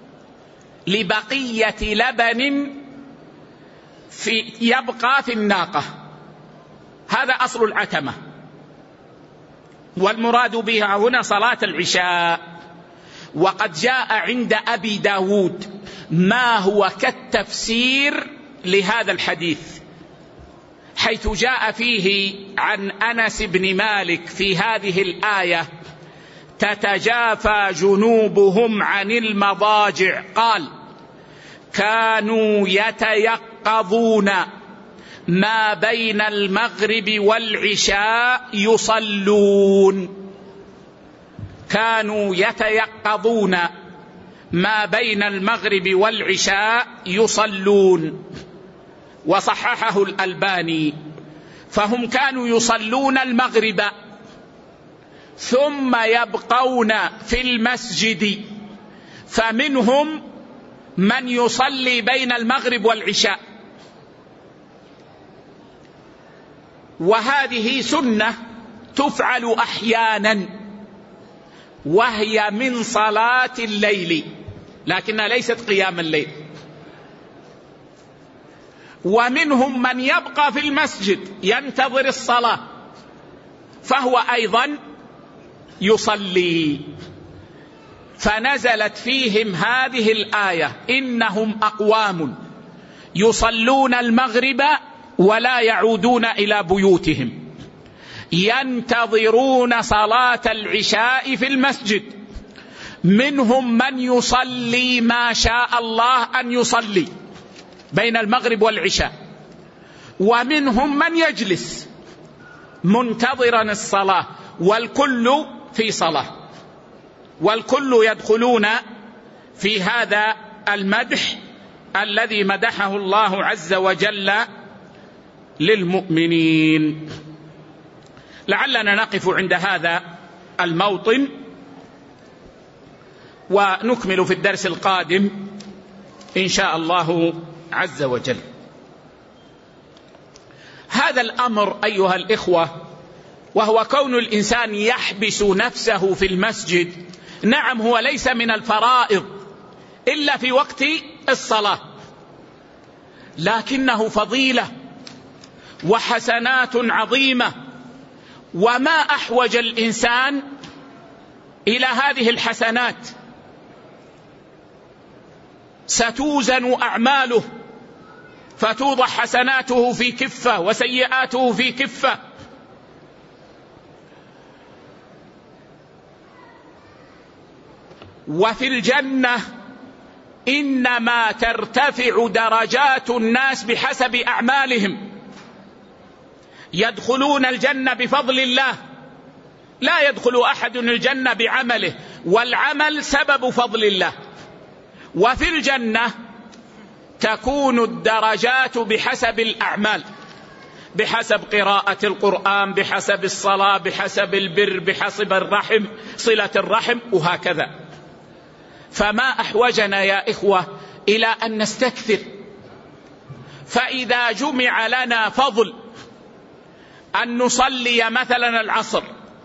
[SPEAKER 1] لبقية لبن في يبقى في الناقة. هذا أصل العتمة، والمراد بها هنا صلاة العشاء. وقد جاء عند أبي داود ما هو كالتفسير لهذا الحديث، حيث جاء فيه عن أنس بن مالك في هذه الآية: تتجافى جنوبهم عن المضاجع، قال: كانوا يتيقظون ما بين المغرب والعشاء يصلون. كانوا يتيقظون ما بين المغرب والعشاء يصلون. وصححه الألباني. فهم كانوا يصلون المغرب ثم يبقون في المسجد، فمنهم من يصلي بين المغرب والعشاء، وهذه سنة تفعل أحيانا وهي من صلاة الليل، لكنها ليست قيام الليل. ومنهم من يبقى في المسجد ينتظر الصلاة، فهو أيضا يصلي. فنزلت فيهم هذه الآية: إنهم أقوام يصلون المغرب ولا يعودون إلى بيوتهم ينتظرون صلاة العشاء في المسجد، منهم من يصلي ما شاء الله أن يصلي بين المغرب والعشاء، ومنهم من يجلس منتظرا الصلاة، والكل في صلاة، والكل يدخلون في هذا المدح الذي مدحه الله عز وجل للمؤمنين. لعلنا نقف عند هذا الموطن ونكمل في الدرس القادم إن شاء الله عز وجل. هذا الأمر أيها الإخوة، وهو كون الإنسان يحبس نفسه في المسجد، نعم هو ليس من الفرائض إلا في وقت الصلاة، لكنه فضيلة وحسنات عظيمة. وما أحوج الإنسان إلى هذه الحسنات؟ ستوزن أعماله فتوضع حسناته في كفة وسيئاته في كفة. وفي الجنة إنما ترتفع درجات الناس بحسب أعمالهم، يدخلون الجنة بفضل الله، لا يدخل أحد الجنة بعمله، والعمل سبب فضل الله. وفي الجنة تكون الدرجات بحسب الأعمال، بحسب قراءة القرآن، بحسب الصلاة، بحسب البر، بحسب الرحم، صلة الرحم، وهكذا. فما أحوجنا يا إخوة إلى أن نستكثر. فإذا جمع لنا فضل أن نصلي مثلا العصر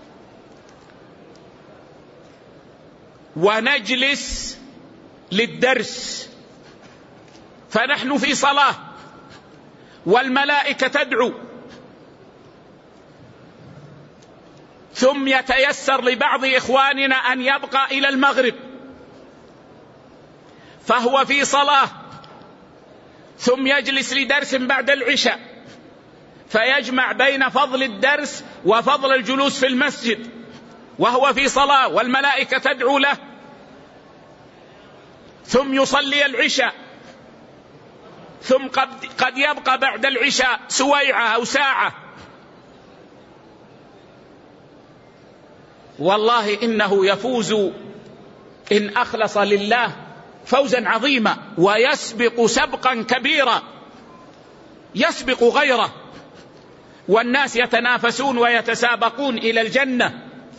[SPEAKER 1] ونجلس للدرس، فنحن في صلاة والملائكة تدعو، ثم يتيسر لبعض إخواننا أن يبقى إلى المغرب فهو في صلاة، ثم يجلس لدرس بعد العشاء، فيجمع بين فضل الدرس وفضل الجلوس في المسجد وهو في صلاة والملائكة تدعو له، ثم يصلي العشاء، ثم قد, قد يبقى بعد العشاء سويعة أو ساعة. والله إنه يفوز إن أخلص لله فوزا عظيما، ويسبق سبقا كبيرا، يسبق غيره، والناس يتنافسون ويتسابقون إلى الجنة.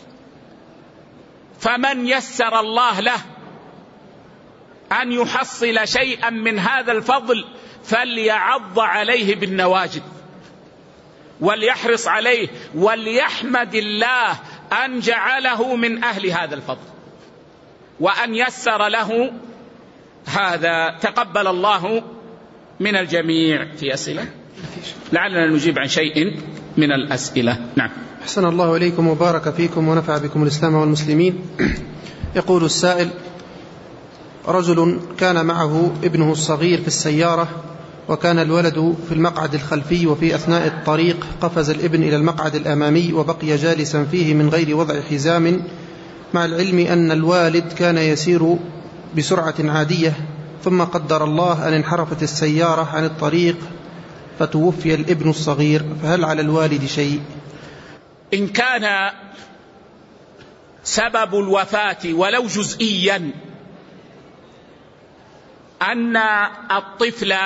[SPEAKER 1] فمن يسر الله له أن يحصل شيئا من هذا الفضل فليعض عليه بالنواجذ وليحرص عليه وليحمد الله أن جعله من أهل هذا الفضل وأن يسر له هذا. تقبل الله من الجميع. في أسئلة؟ لعلنا نجيب عن شيء من الأسئلة. نعم.
[SPEAKER 2] أحسن الله إليكم وبارك فيكم ونفع بكم الإسلام والمسلمين. يقول السائل: رجل كان معه ابنه الصغير في السيارة وكان الولد في المقعد الخلفي، وفي أثناء الطريق قفز الابن إلى المقعد الأمامي وبقي جالسا فيه من غير وضع حزام، مع العلم أن الوالد كان يسير بسرعة عادية، ثم قدر الله أن انحرفت السيارة عن الطريق فتوفي الابن الصغير، فهل على الوالد شيء؟
[SPEAKER 1] إن كان سبب الوفاة ولو جزئيا أن الطفل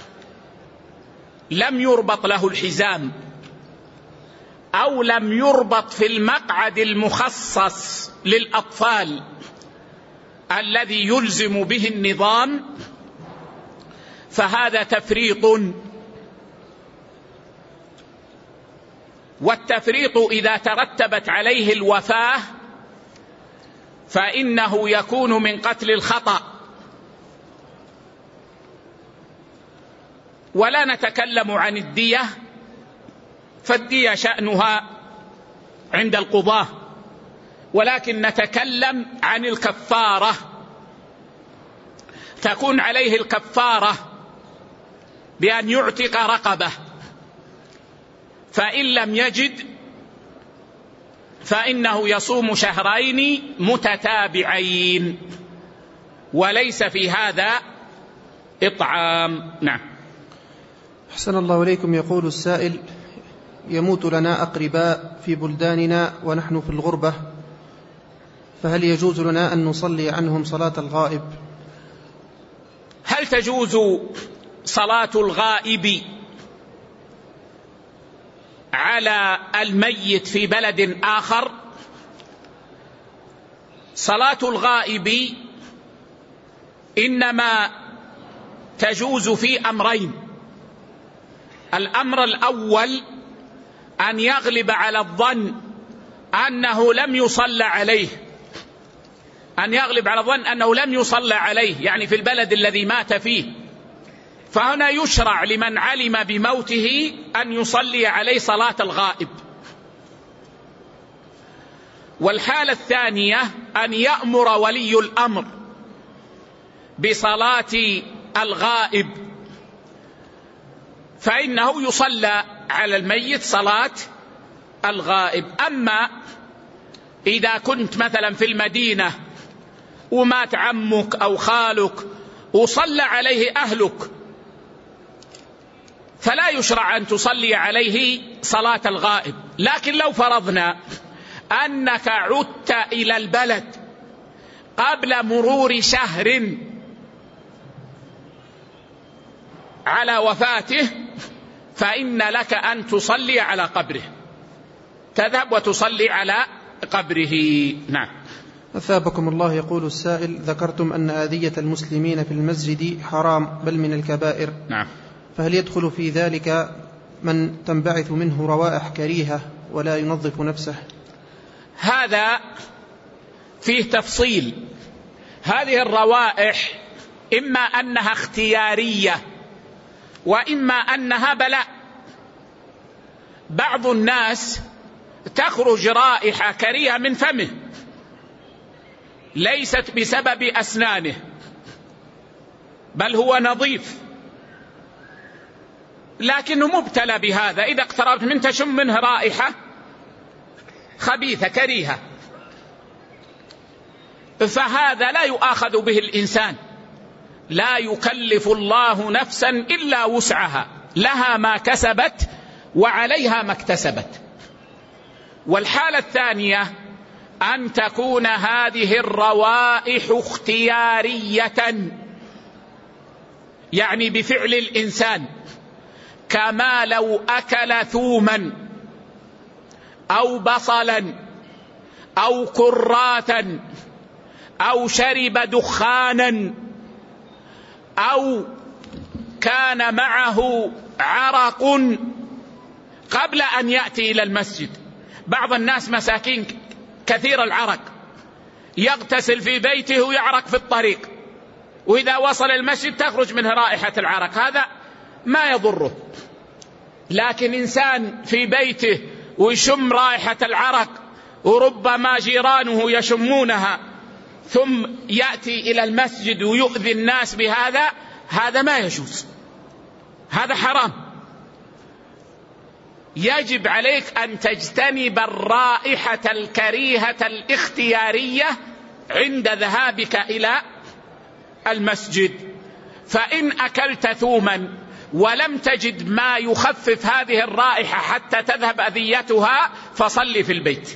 [SPEAKER 1] لم يربط له الحزام أو لم يربط في المقعد المخصص للأطفال الذي يلزم به النظام، فهذا تفريط، والتفريط إذا ترتبت عليه الوفاة فإنه يكون من قتل الخطأ. ولا نتكلم عن الدية، فالدية شأنها عند القضاة، ولكن نتكلم عن الكفارة. تكون عليه الكفارة بأن يعتق رقبة، فإن لم يجد فإنه يصوم شهرين متتابعين، وليس في هذا إطعام. نعم.
[SPEAKER 2] أحسن الله إليكم. يقول السائل: يموت لنا أقرباء في بلداننا ونحن في الغربة، فهل يجوز لنا أن نصلي عنهم صلاة الغائب؟
[SPEAKER 1] هل تجوز صلاة الغائب على الميت في بلد آخر؟ صلاة الغائب إنما تجوز في أمرين. الأمر الأول أن يغلب على الظن أنه لم يصلى عليه، أن يغلب على الظن أنه لم يصلى عليه يعني في البلد الذي مات فيه، فهنا يشرع لمن علم بموته أن يصلي عليه صلاة الغائب. والحالة الثانية أن يأمر ولي الأمر بصلاة الغائب، فإنه يصلى على الميت صلاة الغائب. أما إذا كنت مثلا في المدينة ومات عمك أو خالك وصلى عليه أهلك، فلا يشرع أن تصلي عليه صلاة الغائب. لكن لو فرضنا أنك عدت إلى البلد قبل مرور شهر على وفاته، فإن لك أن تصلي على قبره، تذهب وتصلي على قبره. نعم.
[SPEAKER 2] أثابكم الله. يقول السائل: ذكرتم أن آذية المسلمين في المسجد حرام بل من الكبائر،
[SPEAKER 1] نعم،
[SPEAKER 2] فهل يدخل في ذلك من تنبعث منه روائح كريهة ولا ينظف نفسه؟
[SPEAKER 1] هذا فيه تفصيل. هذه الروائح إما أنها اختيارية وإما أنها بلاء. بعض الناس تخرج رائحة كريهة من فمه ليست بسبب أسنانه، بل هو نظيف لكنه مبتلى بهذا. إذا اقتربت من تشم منه رائحة خبيثة كريهة، فهذا لا يؤاخذ به الإنسان. لا يكلف الله نفسا إلا وسعها، لها ما كسبت وعليها ما اكتسبت. والحالة الثانية أن تكون هذه الروائح اختيارية، يعني بفعل الإنسان، كما لو أكل ثوما أو بصلا أو كراتا أو شرب دخانا أو كان معه عرق قبل أن يأتي إلى المسجد. بعض الناس مساكين كثير العرق، يغتسل في بيته ويعرق في الطريق، وإذا وصل المسجد تخرج منه رائحة العرق، هذا ما يضره. لكن إنسان في بيته ويشم رائحة العرق وربما جيرانه يشمونها ثم يأتي إلى المسجد ويؤذي الناس بهذا، هذا ما يجوز. هذا حرام. يجب عليك أن تجتنب الرائحة الكريهة الاختيارية عند ذهابك إلى المسجد. فإن أكلت ثوما ولم تجد ما يخفف هذه الرائحة حتى تذهب أذيتها فصل في البيت،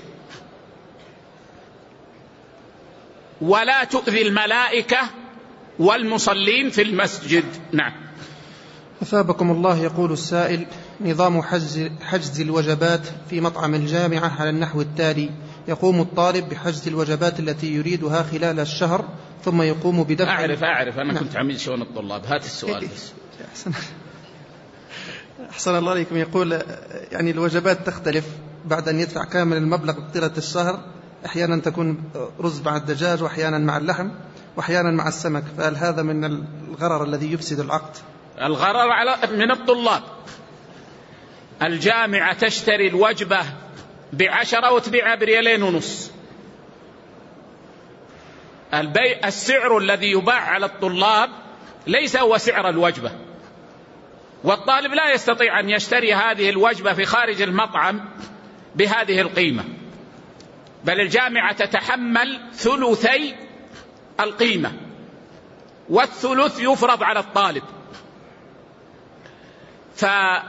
[SPEAKER 1] ولا تؤذي الملائكة والمصلين في المسجد. نعم.
[SPEAKER 2] أثابكم الله. يقول السائل: نظام حجز, حجز الوجبات في مطعم الجامعة على النحو التالي: يقوم الطالب بحجز الوجبات التي يريدها خلال الشهر ثم يقوم بدفع.
[SPEAKER 1] أعرف أعرف أنا
[SPEAKER 2] نعم.
[SPEAKER 1] كنت عميد شؤون الطلاب. هات السؤال بس.
[SPEAKER 2] أحسن. أحسن الله عليكم. يقول يعني الوجبات تختلف بعد أن يدفع كامل المبلغ طيلة الشهر، أحيانا تكون رز مع الدجاج، وأحيانا مع اللحم، وأحيانا مع السمك، فهل هذا من الغرر الذي يفسد العقد؟
[SPEAKER 1] الغرر على من الطلاب. الجامعة تشتري الوجبة بعشرة وتبيعها بريالين ونص. البيع السعر الذي يباع على الطلاب ليس هو سعر الوجبة، والطالب لا يستطيع أن يشتري هذه الوجبة في خارج المطعم بهذه القيمة، بل الجامعة تتحمل ثلثي القيمة، والثلث يفرض على الطالب. فلا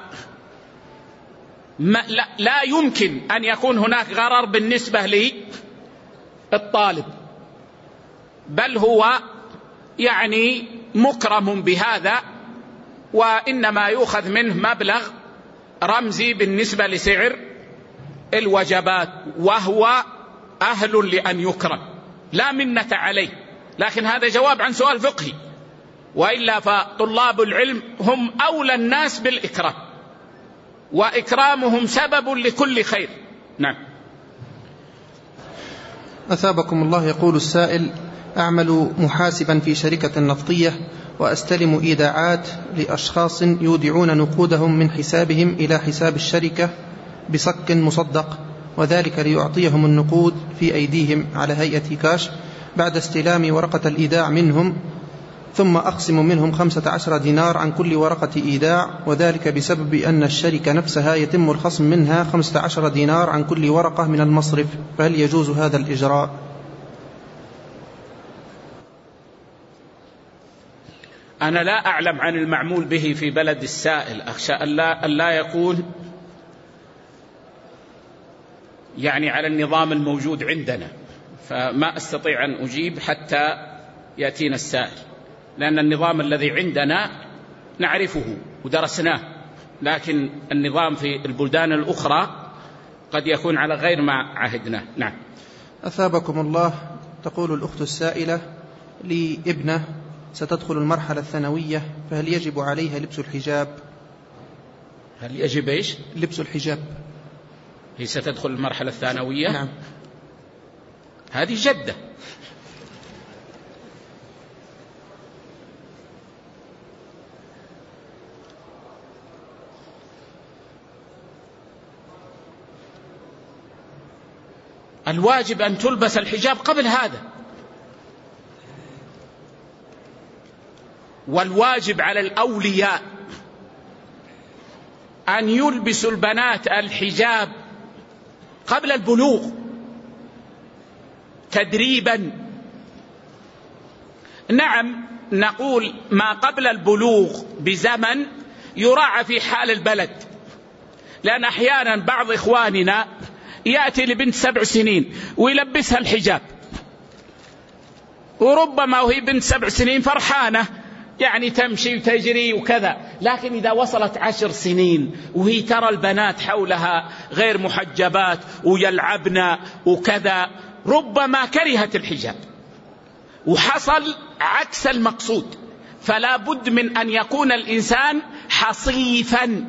[SPEAKER 1] لا يمكن أن يكون هناك غرر بالنسبة للطالب، بل هو يعني مكرم بهذا، وإنما يؤخذ منه مبلغ رمزي بالنسبة لسعر الوجبات، وهو أهل لأن يكرم، لا منة عليه. لكن هذا جواب عن سؤال فقهي، وإلا فطلاب العلم هم أولى الناس بالإكرام، وإكرامهم سبب لكل خير. نعم.
[SPEAKER 2] أثابكم الله. يقول السائل: أعمل محاسبا في شركة نفطية، وأستلم إيداعات لأشخاص يودعون نقودهم من حسابهم إلى حساب الشركة بصك مصدق، وذلك ليعطيهم النقود في أيديهم على هيئة كاش بعد استلام ورقة الإيداع منهم، ثم أقسم منهم خمسة عشر دينار عن كل ورقة إيداع، وذلك بسبب أن الشركة نفسها يتم الخصم منها خمسة عشر دينار عن كل ورقة من المصرف، فهل يجوز هذا الإجراء؟
[SPEAKER 1] أنا لا أعلم عن المعمول به في بلد السائل، أخشى أن لا, أن لا يكون يعني على النظام الموجود عندنا، فما أستطيع أن أجيب حتى يأتينا السائل، لأن النظام الذي عندنا نعرفه ودرسناه، لكن النظام في البلدان الأخرى قد يكون على غير ما عهدناه. نعم.
[SPEAKER 2] أثابكم الله. تقول الأخت السائلة: لي ابنة ستدخل المرحلة الثانوية، فهل يجب عليها لبس الحجاب؟
[SPEAKER 1] هل يجب إيش؟
[SPEAKER 2] لبس الحجاب.
[SPEAKER 1] هي ستدخل المرحلة الثانوية؟
[SPEAKER 2] نعم.
[SPEAKER 1] هذه جدة. الواجب أن تلبس الحجاب قبل هذا، والواجب على الأولياء أن يلبسوا البنات الحجاب قبل البلوغ تدريبا. نعم، نقول ما قبل البلوغ بزمن يراعى في حال البلد، لأن أحيانا بعض إخواننا يأتي لبنت سبع سنين ويلبسها الحجاب، وربما وهي بنت سبع سنين فرحانة يعني تمشي وتجري وكذا، لكن إذا وصلت عشر سنين وهي ترى البنات حولها غير محجبات ويلعبن وكذا، ربما كرهت الحجاب وحصل عكس المقصود. فلا بد من أن يكون الإنسان حصيفا،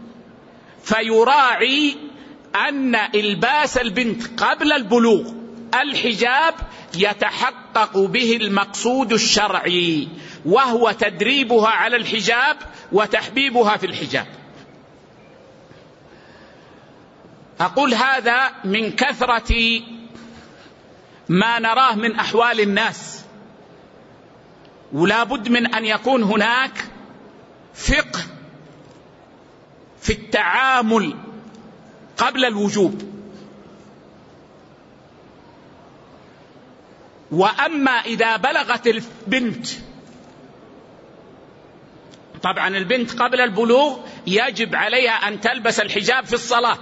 [SPEAKER 1] فيراعي أن إلباس البنت قبل البلوغ الحجاب يتحقق به المقصود الشرعي، وهو تدريبها على الحجاب وتحبيبها في الحجاب. أقول هذا من كثرة ما نراه من أحوال الناس، ولا بد من أن يكون هناك فقه التعامل قبل الوجوب. وأما إذا بلغت البنت، طبعا البنت قبل البلوغ يجب عليها أن تلبس الحجاب في الصلاة،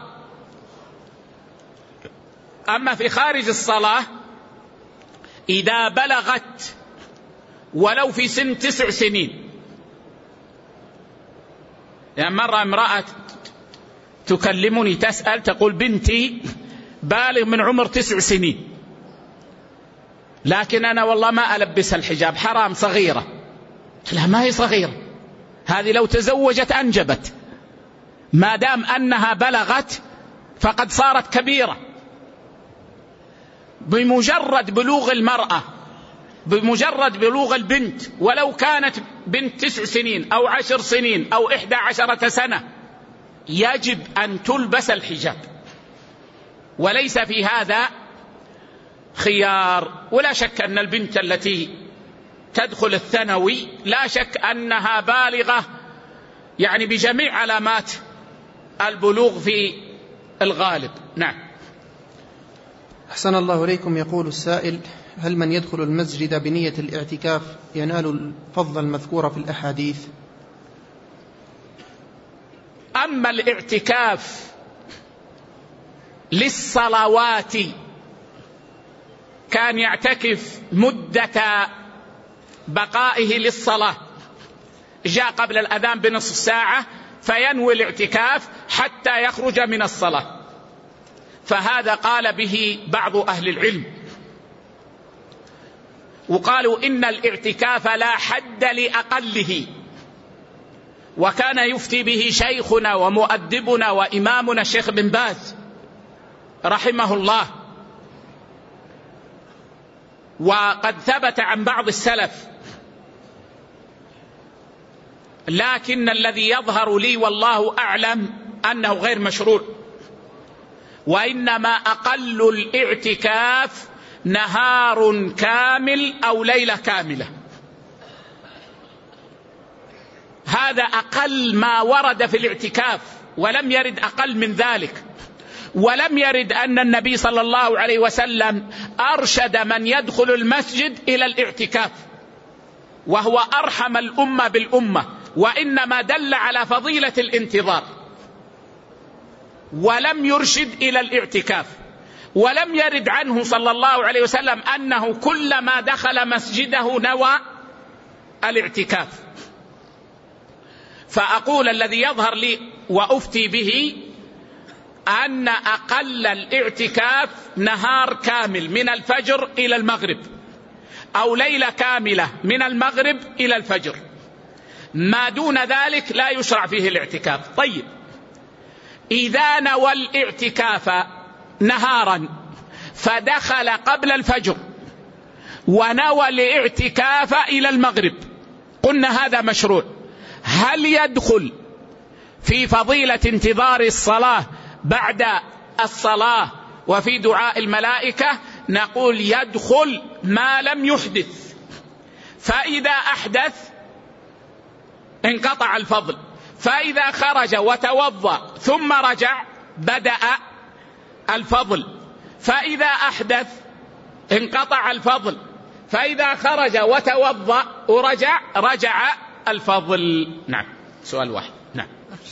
[SPEAKER 1] أما في خارج الصلاة إذا بلغت ولو في سن تسع سنين، يعني مرة امرأة تكلمني تسأل تقول بنتي بالغ من عمر تسع سنين لكن أنا والله ما ألبسها الحجاب، حرام، صغيرة. لا، ما هي صغيرة، هذه لو تزوجت أنجبت، ما دام أنها بلغت فقد صارت كبيرة. بمجرد بلوغ المرأة، بمجرد بلوغ البنت ولو كانت بنت تسع سنين أو عشر سنين أو إحدى عشرة سنة يجب أن تلبس الحجاب، وليس في هذا خيار. ولا شك أن البنت التي تدخل الثانوي لا شك أنها بالغة يعني بجميع علامات البلوغ في الغالب. نعم.
[SPEAKER 2] أحسن الله إليكم. يقول السائل: هل من يدخل المسجد بنية الاعتكاف ينال الفضل المذكور في الأحاديث؟
[SPEAKER 1] أما الاعتكاف للصلوات كان يعتكف مدة بقائه للصلاة، جاء قبل الأذان بنصف ساعة فينوي الاعتكاف حتى يخرج من الصلاة، فهذا قال به بعض أهل العلم، وقالوا إن الاعتكاف لا حد لأقله، وكان يفتي به شيخنا ومؤدبنا وإمامنا الشيخ بن باز رحمه الله. وقد ثبت عن بعض السلف، لكن الذي يظهر لي والله أعلم أنه غير مشروع، وإنما أقل الاعتكاف نهار كامل أو ليلة كاملة، هذا أقل ما ورد في الاعتكاف، ولم يرد أقل من ذلك. ولم يرد أن النبي صلى الله عليه وسلم أرشد من يدخل المسجد إلى الاعتكاف، وهو أرحم الأمة بالأمة، وإنما دل على فضيلة الانتظار، ولم يرشد إلى الاعتكاف. ولم يرد عنه صلى الله عليه وسلم أنه كلما دخل مسجده نوى الاعتكاف. فأقول الذي يظهر لي وأفتي به أن أقل الاعتكاف نهار كامل من الفجر إلى المغرب، أو ليلة كاملة من المغرب إلى الفجر، ما دون ذلك لا يشرع فيه الاعتكاف. طيب، إذا نوى الاعتكاف نهارا فدخل قبل الفجر ونوى الاعتكاف إلى المغرب، قلنا هذا مشروع. هل يدخل في فضيلة انتظار الصلاة بعد الصلاة وفي دعاء الملائكة؟ نقول يدخل ما لم يحدث، فإذا أحدث انقطع الفضل، فإذا خرج وتوضأ ثم رجع بدأ الفضل، فإذا أحدث انقطع الفضل، فإذا خرج وتوضأ ورجع رجع الفضل. نعم. سؤال واحد. نعم.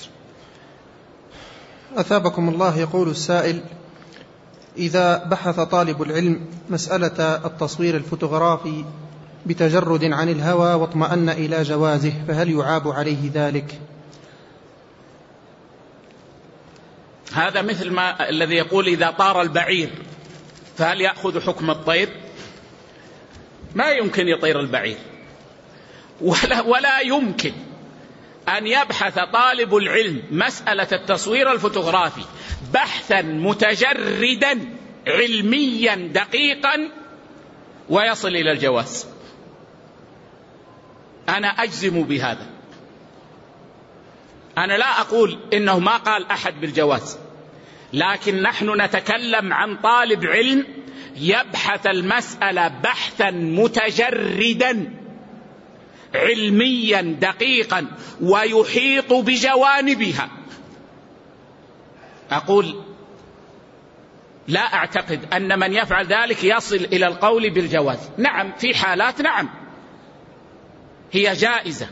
[SPEAKER 2] أثابكم الله. يقول السائل: إذا بحث طالب العلم مسألة التصوير الفوتوغرافي بتجرد عن الهوى واطمأن إلى جوازه فهل يعاب عليه ذلك؟
[SPEAKER 1] هذا مثل ما الذي يقول إذا طار البعير فهل يأخذ حكم الطير؟ ما يمكن يطير البعير، ولا, ولا يمكن أن يبحث طالب العلم مسألة التصوير الفوتوغرافي بحثا متجردا علميا دقيقا ويصل إلى الجواز. أنا أجزم بهذا. أنا لا أقول إنه ما قال أحد بالجواز، لكن نحن نتكلم عن طالب علم يبحث المسألة بحثا متجردا علميا دقيقا ويحيط بجوانبها، أقول لا أعتقد أن من يفعل ذلك يصل إلى القول بالجواز. نعم في حالات نعم هي جائزة،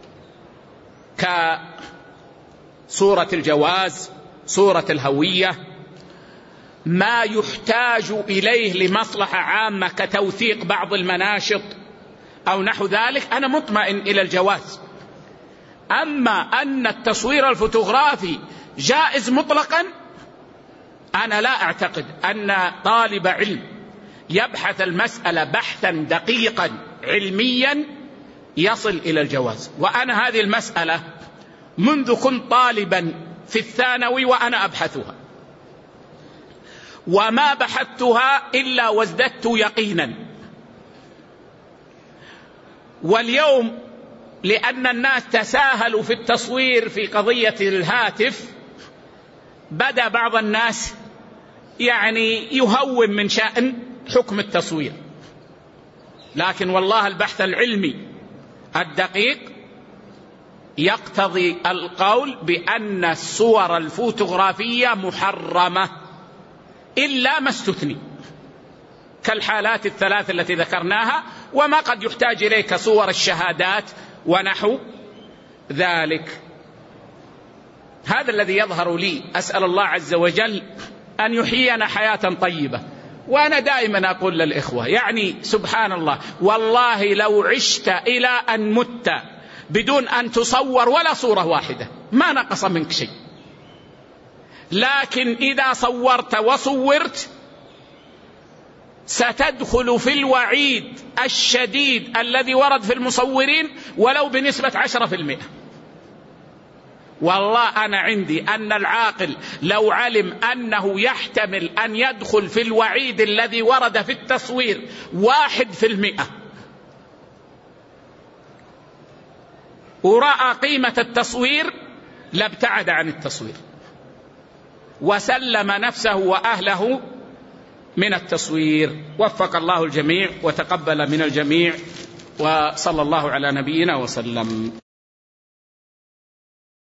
[SPEAKER 1] كصورة الجواز، صورة الهوية، ما يحتاج إليه لمصلحة عامة كتوثيق بعض المناشط أو نحو ذلك، أنا مطمئن إلى الجواز. أما أن التصوير الفوتوغرافي جائز مطلقا، أنا لا أعتقد أن طالب علم يبحث المسألة بحثا دقيقا علميا يصل إلى الجواز. وأنا هذه المسألة منذ كنت طالبا في الثانوي وأنا أبحثها، وما بحثتها إلا وازددت يقينا. واليوم لأن الناس تساهلوا في التصوير في قضية الهاتف، بدأ بعض الناس يعني يهون من شأن حكم التصوير، لكن والله البحث العلمي الدقيق يقتضي القول بأن الصور الفوتوغرافية محرمة إلا ما استثني، كالحالات الثلاث التي ذكرناها، وما قد يحتاج إليه كصور الشهادات ونحو ذلك. هذا الذي يظهر لي. أسأل الله عز وجل أن يحيينا حياة طيبة. وأنا دائما أقول للإخوة يعني سبحان الله، والله لو عشت إلى أن مت بدون أن تصور ولا صورة واحدة ما نقص منك شيء، لكن إذا صورت وصورت ستدخل في الوعيد الشديد الذي ورد في المصورين ولو بنسبة عشرة في المئة. والله أنا عندي أن العاقل لو علم أنه يحتمل أن يدخل في الوعيد الذي ورد في التصوير واحد في المئة، ورأى قيمة التصوير لابتعد عن التصوير وسلم نفسه وأهله من التصوير. وفق الله الجميع وتقبل من الجميع، وصلى الله على نبينا وسلم.